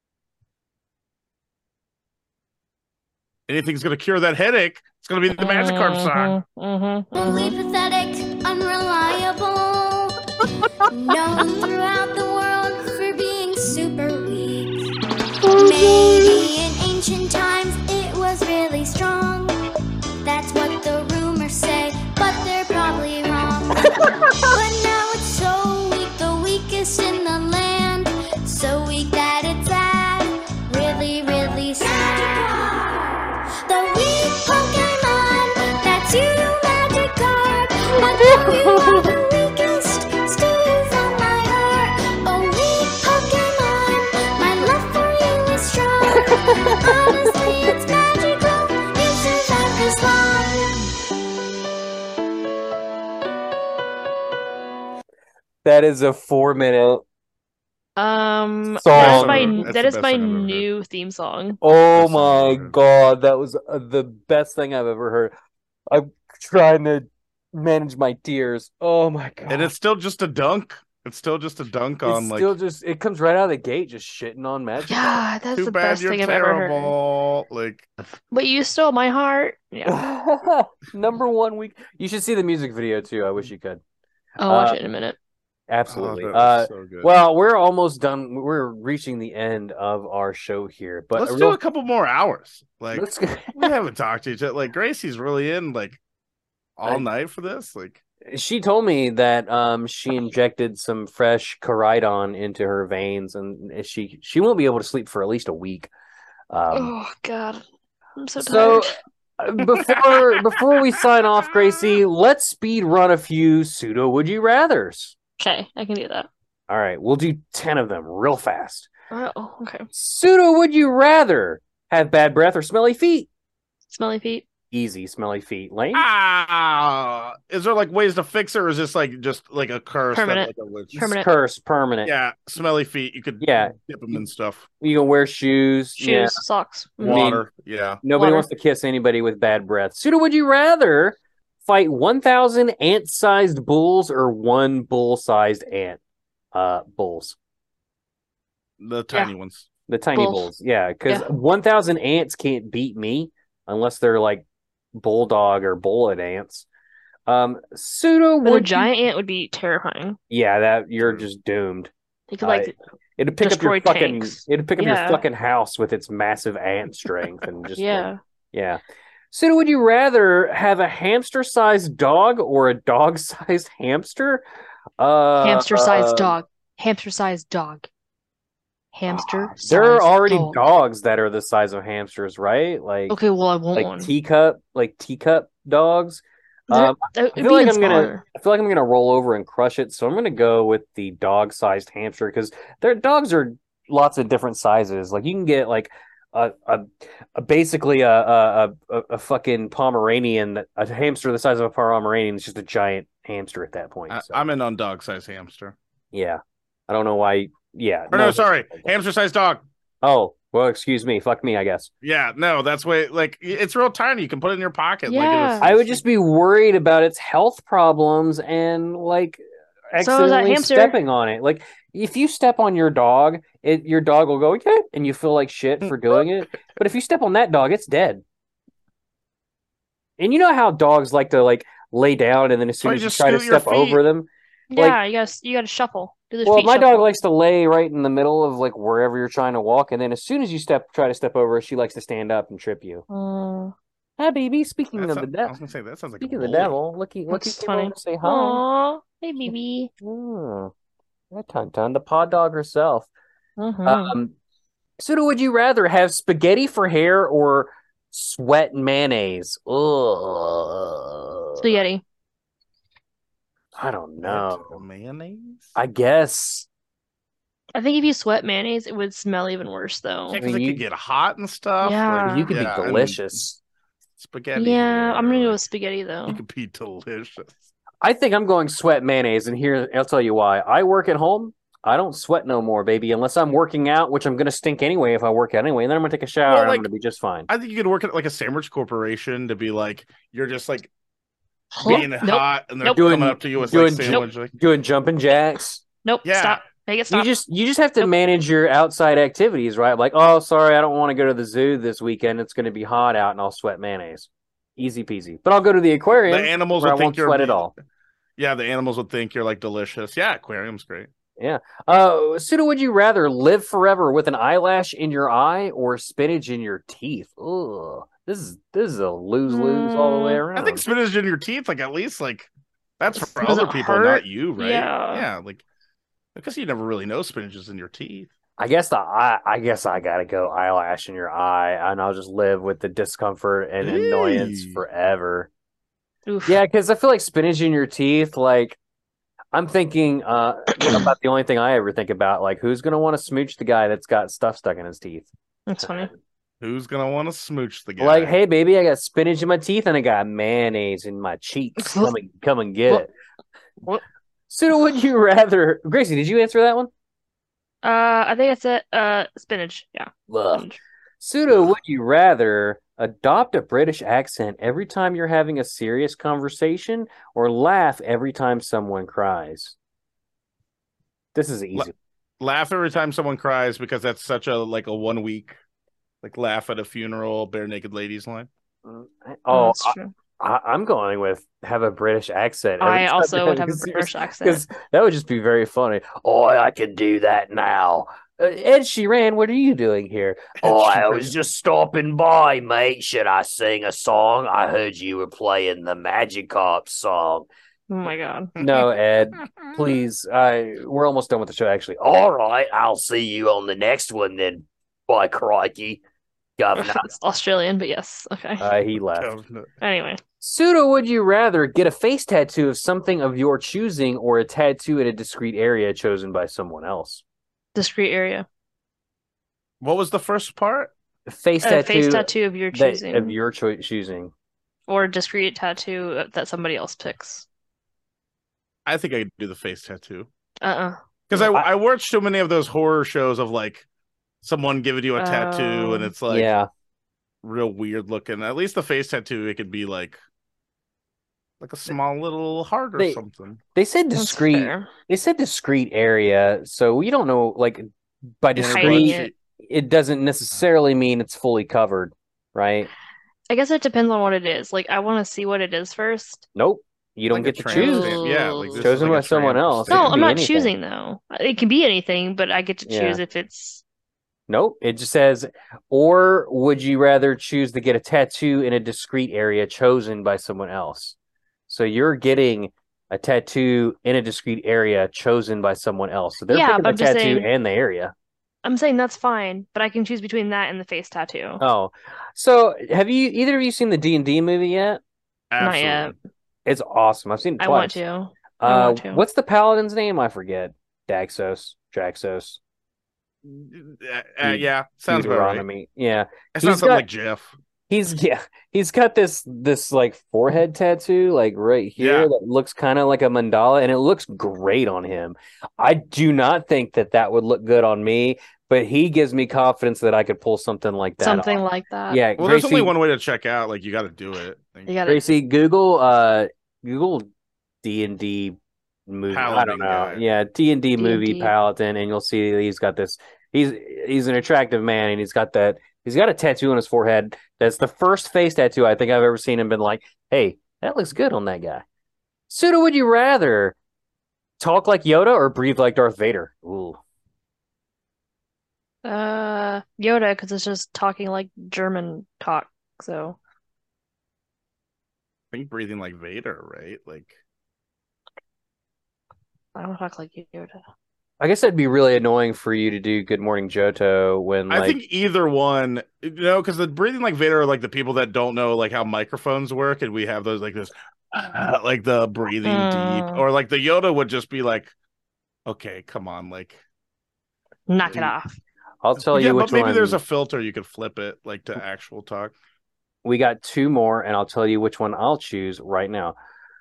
Anything's gonna cure that headache. It's gonna be the Magikarp song. Mm-hmm. Only pathetic, unreliable. Known throughout the world for being super weak. Maybe in ancient times it was really strong. That's what the rumors say, but they're probably wrong. But now it's so weak, the weakest in the land. So weak that it's sad, really, really sad. The weak Pokemon, that's you, Magikarp. But though you are the weakest, still from my heart. Oh, weak Pokemon, my love for you is strong. Honestly, it's magical, you survived this long. That is a four minute. Um, Song. that's my That's the that is best my song I've ever heard. new theme song. Oh That's my so good. God, that was uh, the best thing I've ever heard. I'm trying to manage my tears. Oh my God. And it's still just a dunk. It's still just a dunk on It's like. still just, it comes right out of the gate just shitting on Magic. Yeah, that's Too the bad best you're thing I've ever heard. terrible. Like But you stole my heart. Yeah, Number one week. You should see the music video too. I wish you could. I'll watch Uh, it in a minute. Absolutely. oh, that uh, was so good. well, we're almost done. We're reaching the end of our show here, but let's a do real- a couple more hours. Like let's we haven't talked to each other. Like Gracie's really in like all I- night for this. Like She told me that um she injected some fresh Coridon into her veins, and she she won't be able to sleep for at least a week. Um, Oh God, I'm so so tired. uh, before before we sign off, Gracie, let's speed run a few pseudo would you rather's. Okay, I can do that. All right, we'll do ten of them real fast. Oh, okay. Pseudo would you rather have bad breath or smelly feet? Smelly feet. Easy, smelly feet. Lane? ah, is there like ways to fix it, or is this like just like a curse? that, Permanent. like, a witch- Permanent. Curse, permanent. Yeah, smelly feet. You could Yeah. dip them in stuff. You can wear shoes. Shoes, Yeah. socks. I mean, Water. Yeah. Nobody Water. wants to kiss anybody with bad breath. Pseudo would you rather fight one thousand ant-sized bulls or one bull-sized ant? Uh, bulls. The tiny ones. The tiny Bulls. bulls. Yeah, because Yeah. one thousand ants can't beat me unless they're like bulldog or bullet ants. Um, pseudo But a would giant ant would be terrifying. Yeah, that you're True. just doomed. He could like It'd pick up your Destroy fucking tanks. it'd pick up Yeah. your fucking house with its massive ant strength and just like, yeah. yeah. So would you rather have a hamster-sized dog or a dog-sized hamster? Uh, Hamster-sized uh, dog. Hamster-sized dog. Hamster. There are already dogs that are the size of hamsters, right? Like Okay, well I want like one. teacup, like teacup dogs. They're- Um, that would I be feel like even I'm gonna smaller. I feel like I'm gonna roll over and crush it. So I'm gonna go with the dog-sized hamster because their dogs are lots of different sizes. Like you can get like a, a, a basically a, a a a fucking Pomeranian, that- a hamster the size of a Pomeranian is just a giant hamster at that point. I, So, I'm in on dog size hamster. yeah, I don't know why. Yeah, Or no, sorry, hamster sized dog. Oh well, excuse me. Fuck me, I guess. Yeah, no, that's way like it's real tiny. You can put it in your pocket. Like, Yeah. it was, I would just be worried about its health problems and like So is that accidentally hamster. stepping on it. Like if you step on your dog, it your dog will go yeah, and you feel like shit for doing it. But if you step on that dog, it's dead. And you know how dogs like to like lay down, and then as soon Why as you just try to scoot your step over feet? them, Yeah, you gotta you gotta shuffle. Do the well, feet my dog shuffle. likes to lay right in the middle of like wherever you're trying to walk, and then as soon as you step try to step over, she likes to stand up and trip you. Mm, Hi, baby. Speaking That's of the not- I devil, was gonna say that sounds like speaking a of the bully. devil, looky, looky, that's came funny. over to say hi. Aw, hey, baby. Oh, that ton ton, the pod dog herself. Mm-hmm. Um, so, would you rather have spaghetti for hair or sweat mayonnaise? Ugh. Spaghetti. I don't What? know. Mayonnaise? I guess. I think if you sweat mayonnaise, it would smell even worse, though. Yeah, because mean, it you- could get hot and stuff. Yeah. Like, You could yeah, be and delicious. spaghetti. Yeah, I'm gonna here, go like, with spaghetti though. You could be delicious. I think I'm going sweat mayonnaise, and here I'll tell you why. I work at home. I don't sweat no more, baby, unless I'm working out, which I'm gonna stink anyway if I work out anyway. And then I'm gonna take a shower Well, and like- I'm gonna be just fine. I think you could work at like a sandwich corporation to be like you're just like Nope, being nope, hot and they're Nope. coming Doing- up to you with doing- like sandwich. Like, Doing jumping jacks. nope. Yeah. Stop. Make it You stop. just you just have to Nope. manage your outside activities, right? Like, oh, sorry, I don't want to go to the zoo this weekend. It's gonna be hot out, and I'll sweat mayonnaise. Easy peasy. But I'll go to the aquarium the animals where I would think won't you're sweat at all. Yeah, the animals would think you're like delicious. Yeah, aquarium's great. Uh, Suda, would you rather live forever with an eyelash in your eye or spinach in your teeth? Ugh, this is this is a lose lose all the way Mm, around. I think spinach in your teeth, like at least like that's for Does other it people, hurt? not you, right? Yeah. Yeah, like because you never really know spinach is in your teeth. I guess the I, I guess I gotta go eyelash in your eye, and I'll just live with the discomfort and annoyance Eee. forever. Oof. Yeah, because I feel like spinach in your teeth, like I'm thinking uh about the only thing I ever think about, like who's gonna want to smooch the guy that's got stuff stuck in his teeth? That's funny. Who's gonna want to smooch the guy? Like, hey baby, I got spinach in my teeth and I got mayonnaise in my cheeks. Come and come and get it. What? So would you rather Gracie, did you answer that one? Uh, I think it's it. Uh, spinach. Yeah. Ugh. Spinach. Sudo, would you rather adopt a British accent every time you're having a serious conversation or laugh every time someone cries? This is easy. laugh every time someone cries because that's such a like a one week like laugh at a funeral bare naked ladies line. Oh, That's I, true. I, I'm going with have a British accent. every I time also you're would have having a serious- British accent. Because that would just be very funny. Oh, I can do that now. Uh, Ed Sheeran, what are you doing here? Oh, I Sheeran. was just stopping by, mate. Should I sing a song? I heard you were playing the Magikarp song. Oh my god. No, Ed, please. I we're almost done with the show, actually. All right, I'll see you on the next one then. By crikey, governor. It's Australian, but yes. Okay. Uh, he left. Oh, Anyway, Sudo, would you rather get a face tattoo of something of your choosing or a tattoo in a discrete area chosen by someone else? discrete area. What was the first part? A face A tattoo, face tattoo of your that- choosing, of your cho- choosing. or a discrete tattoo that somebody else picks. I think I'd do the face tattoo. Uh-uh. Because I, I- I watched too many of those horror shows of like someone giving you a tattoo and Oh. it's like yeah, real weird looking. At least the face tattoo, it could be like like a small little heart or They- something. they said That's discrete. fair. They said discrete area, so we don't know. Like by Hiding discrete, it. it doesn't necessarily mean it's fully covered, right? I guess it depends on what it is. Like, I want to see what it is first. Nope, you don't Like a get to tramp choose. stamp. Yeah, like this is Chosen like by a someone tramp else. It No, stamp. can I'm be not anything. choosing though. It can be anything, but I get to choose Yeah. if it's Nope, it just says, or would you rather choose to get a tattoo in a discrete area chosen by someone else? So you're getting a tattoo in a discrete area chosen by someone else. So they're Yeah, picking but the I'm just tattoo saying- and the area. I'm saying that's fine, but I can choose between that and the face tattoo. Oh, so have you either of you seen the D and D movie yet? Not yet. Absolutely. It's awesome. I've seen it I twice. want to. I Uh, want to. what's the paladin's name? I forget. Daxos, Draxos, Uh, uh, yeah, sounds about right. Deuteronomy. Yeah, It He's sounds something got- like Jeff. he's yeah, he's got this this like forehead tattoo like right here Yeah. that looks kind of like a mandala, and it looks great on him. I do not think that that would look good on me, but he gives me confidence that I could pull something like that. Something off. like that. Yeah, Well, there's Gracie, only one way to check out. Like you got to do it. You gotta Gracie, Google uh Google D and D movie. I Paladin don't know. guy. Yeah, D and D movie D and D. Paladin, and you'll see he's got this. He's he's an attractive man, and he's got that. He's got a tattoo on his forehead. That's the first face tattoo I think I've ever seen him been like, hey, that looks good on that guy. Suda, would you rather talk like Yoda or breathe like Darth Vader? Ooh. Uh, Yoda, because it's just talking like German talk. So I think breathing like Vader, right? Like, I don't talk like Yoda. I guess that'd be really annoying for you to do Good Morning Johto when like I think either one, you know, because the breathing like Vader are like the people that don't know like how microphones work, and we have those like this, uh, like the breathing deep, Mm. or like the Yoda would just be like, okay, come on, like, Knock Do it you- off. I'll tell yeah, you but which maybe one. there's a filter you could flip it like to actual talk. We got two more, and I'll tell you which one I'll choose right now.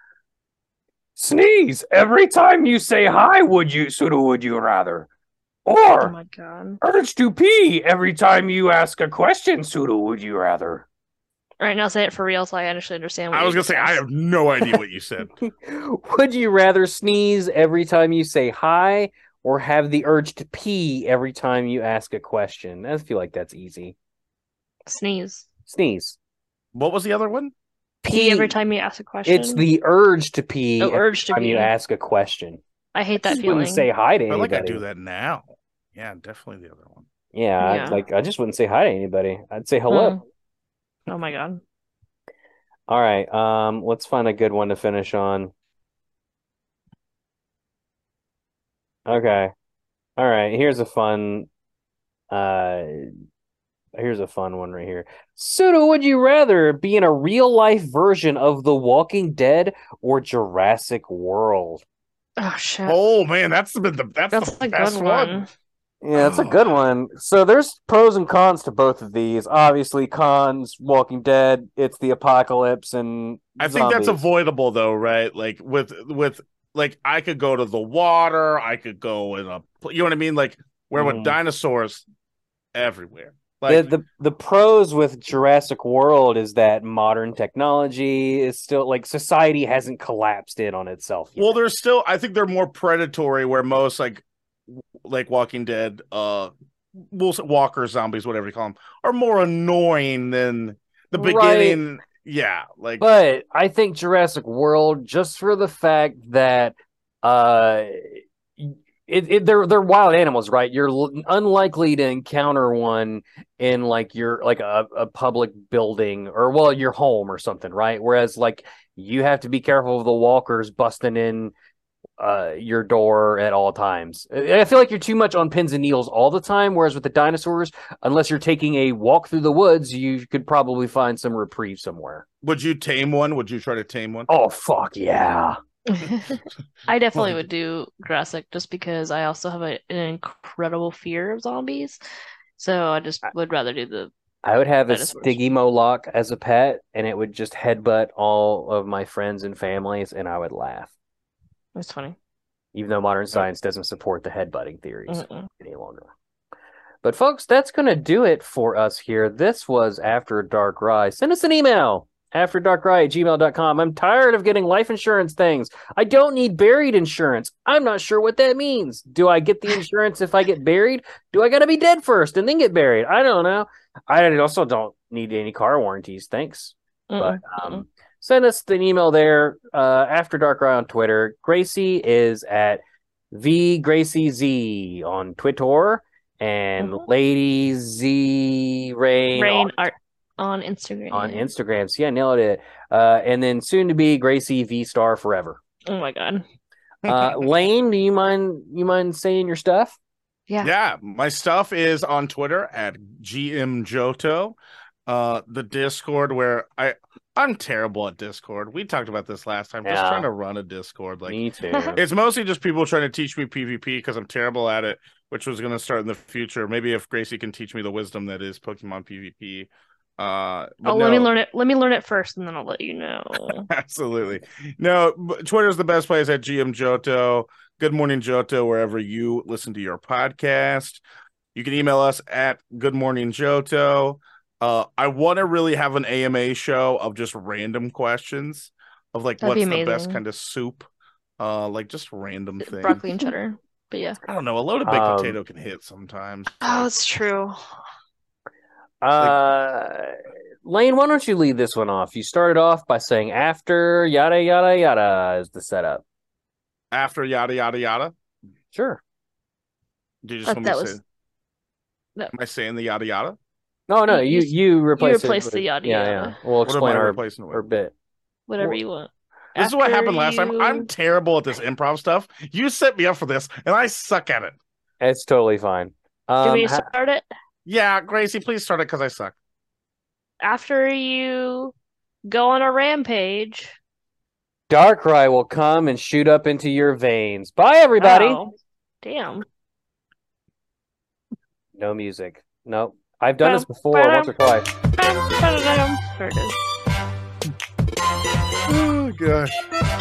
Sneeze every time you say hi, would you, Suda, would you rather? Oh Or my god. urge to pee every time you ask a question, Suda, would you rather? All right, now say it for real so I actually understand what I you was gonna just say I asked. have no idea what you said. Would you rather sneeze every time you say hi or have the urge to pee every time you ask a question? I feel like that's easy. Sneeze. Sneeze. What was the other one? Pee every time you ask a question. It's the urge to pee Oh, every urge to time you pee. ask a question. I hate I that just wouldn't feeling. say hi to I feel anybody. like I do that now. Yeah, definitely the other one. Yeah, I'd Yeah. like I just wouldn't say hi to anybody. I'd say hello. Mm. Oh my god. All right, um, let's find a good one to finish on. Okay. All right, here's a fun uh here's a fun one right here. Suda, would you rather be in a real life version of The Walking Dead or Jurassic World? Oh shit. Oh man, that's been the that's, That's the a best good one. one. Yeah, it's a Oh. good one. So there's pros and cons to both of these. Obviously, cons, Walking Dead, it's the apocalypse and I think that's zombies. avoidable though, right? Like with with like I could go to the water, I could go in a you know what I mean? Like where with Mhm. dinosaurs everywhere. The, Like the the pros with Jurassic World is that modern technology is still like society hasn't collapsed in on itself yet. well, there's still I think they're more predatory where most like like Walking Dead, uh we'll say walkers, zombies, whatever you call them, are more annoying than the Right. beginning. Yeah, like But I think Jurassic World, just for the fact that uh, it, it they're they're wild animals, right? You're l- unlikely to encounter one in like your like a, a public building or well your home or something, right? Whereas like you have to be careful of the walkers busting in uh your door at all times. I I feel like you're too much on pins and needles all the time, whereas with the dinosaurs, unless you're taking a walk through the woods, you could probably find some reprieve somewhere. would you tame one? Would you try to tame one? Oh fuck yeah. I definitely would do Jurassic just because I also have a, an incredible fear of zombies. So I just would rather do the I would have a Dinosaurs. Stiggy Moloch as a pet, and it would just headbutt all of my friends and families, and I would laugh. It's funny. Even though modern science doesn't support the headbutting theories Mm-mm. any longer. But folks, that's going to do it for us here. This was After Dark Rye. Send us an email, afterdarkrye at gmail dot com. I'm tired of getting life insurance things. I don't need buried insurance. I'm not sure what that means. Do I get the insurance if I get buried? Do I got to be dead first and then get buried? I don't know. I also don't need any car warranties. Thanks. But Mm-mm. um, send us an email there. Uh, After Dark Rye on Twitter. Gracie is at V Gracie Z on Twitter, and Mhm. Lady Z Rain, Rain on, art on Instagram. on Instagram. So yeah, nailed it. Uh, and then soon to be Gracie V Star Forever. Oh my god. Uh, Lane, do you mind you mind saying your stuff? Yeah. Yeah, my stuff is on Twitter at G M Johto. Uh, the Discord where I I'm terrible at Discord. We talked about this last time. Just Yeah. trying to run a Discord, like Me too. it's mostly just people trying to teach me PvP because I'm terrible at it, which was going to start in the future. Maybe if Gracie can teach me the wisdom that is Pokemon PvP. Uh, but Oh, let me no. learn it. Let me learn it first, and then I'll let you know. Absolutely. No, but Twitter's the best place at G M Johto. Good Morning Johto, wherever you listen to your podcast. You can email us at Good Morning Johto. Uh, I want to really have an A M A show of just random questions of like That'd be what's the best amazing. kind of soup Uh, like just random things. Broccoli and cheddar. But yeah. I don't know. A loaded baked Um, potato can hit sometimes. Oh, that's true. Uh, Lane, why don't you lead this one off? You started off by saying after yada yada yada is the setup. After yada yada yada. Sure. Do you just Thought want me that to was- say? No. Am I saying the yada yada? No, no, You- you you replace replaced it. the with- yada yeah, yada. yeah. We'll What am explain I our replacing it with? our bit. Whatever Well, you want. This is what After happened last time. you- I'm terrible at this improv stuff. You set me up for this, and I suck at it. It's totally fine. Do you want Um, me to ha- start it? Yeah, Gracie, please start it because I suck. After you go on a rampage. Darkrai will come and shoot up into your veins. Bye, everybody. Oh, damn. No music. No, I've done this Bum, before ba-dum. once or twice. Ba-da-da-dum. There it is. Oh gosh.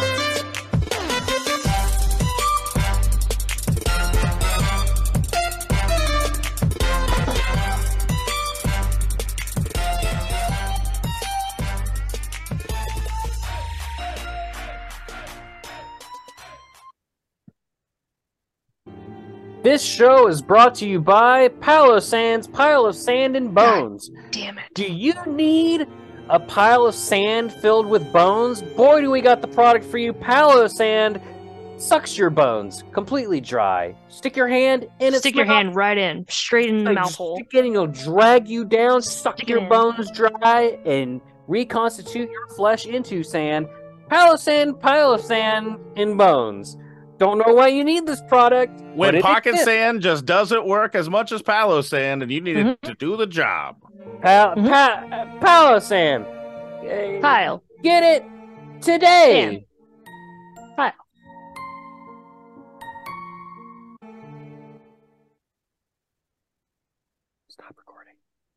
This show is brought to you by Palo Sands Pile of Sand and Bones. Damn it. Do you need a pile of sand filled with bones? Boy, do we got the product for you. Palo Sand sucks your bones completely dry. Stick your hand in its Stick your mouth, hand right in, straight in the like, mouth hole. stick it in, it'll drag you down, suck Stick it your in. bones dry, and reconstitute your flesh into sand. Palo Sand, pile of sand and bones. Don't know why you need this product. but When it pocket exists. sand just doesn't work as much as Palo Sand, and you need Mhm. it to do the job. Pa- Mhm. pa- Palo Sand. Uh, Pile. Get it today. Sand.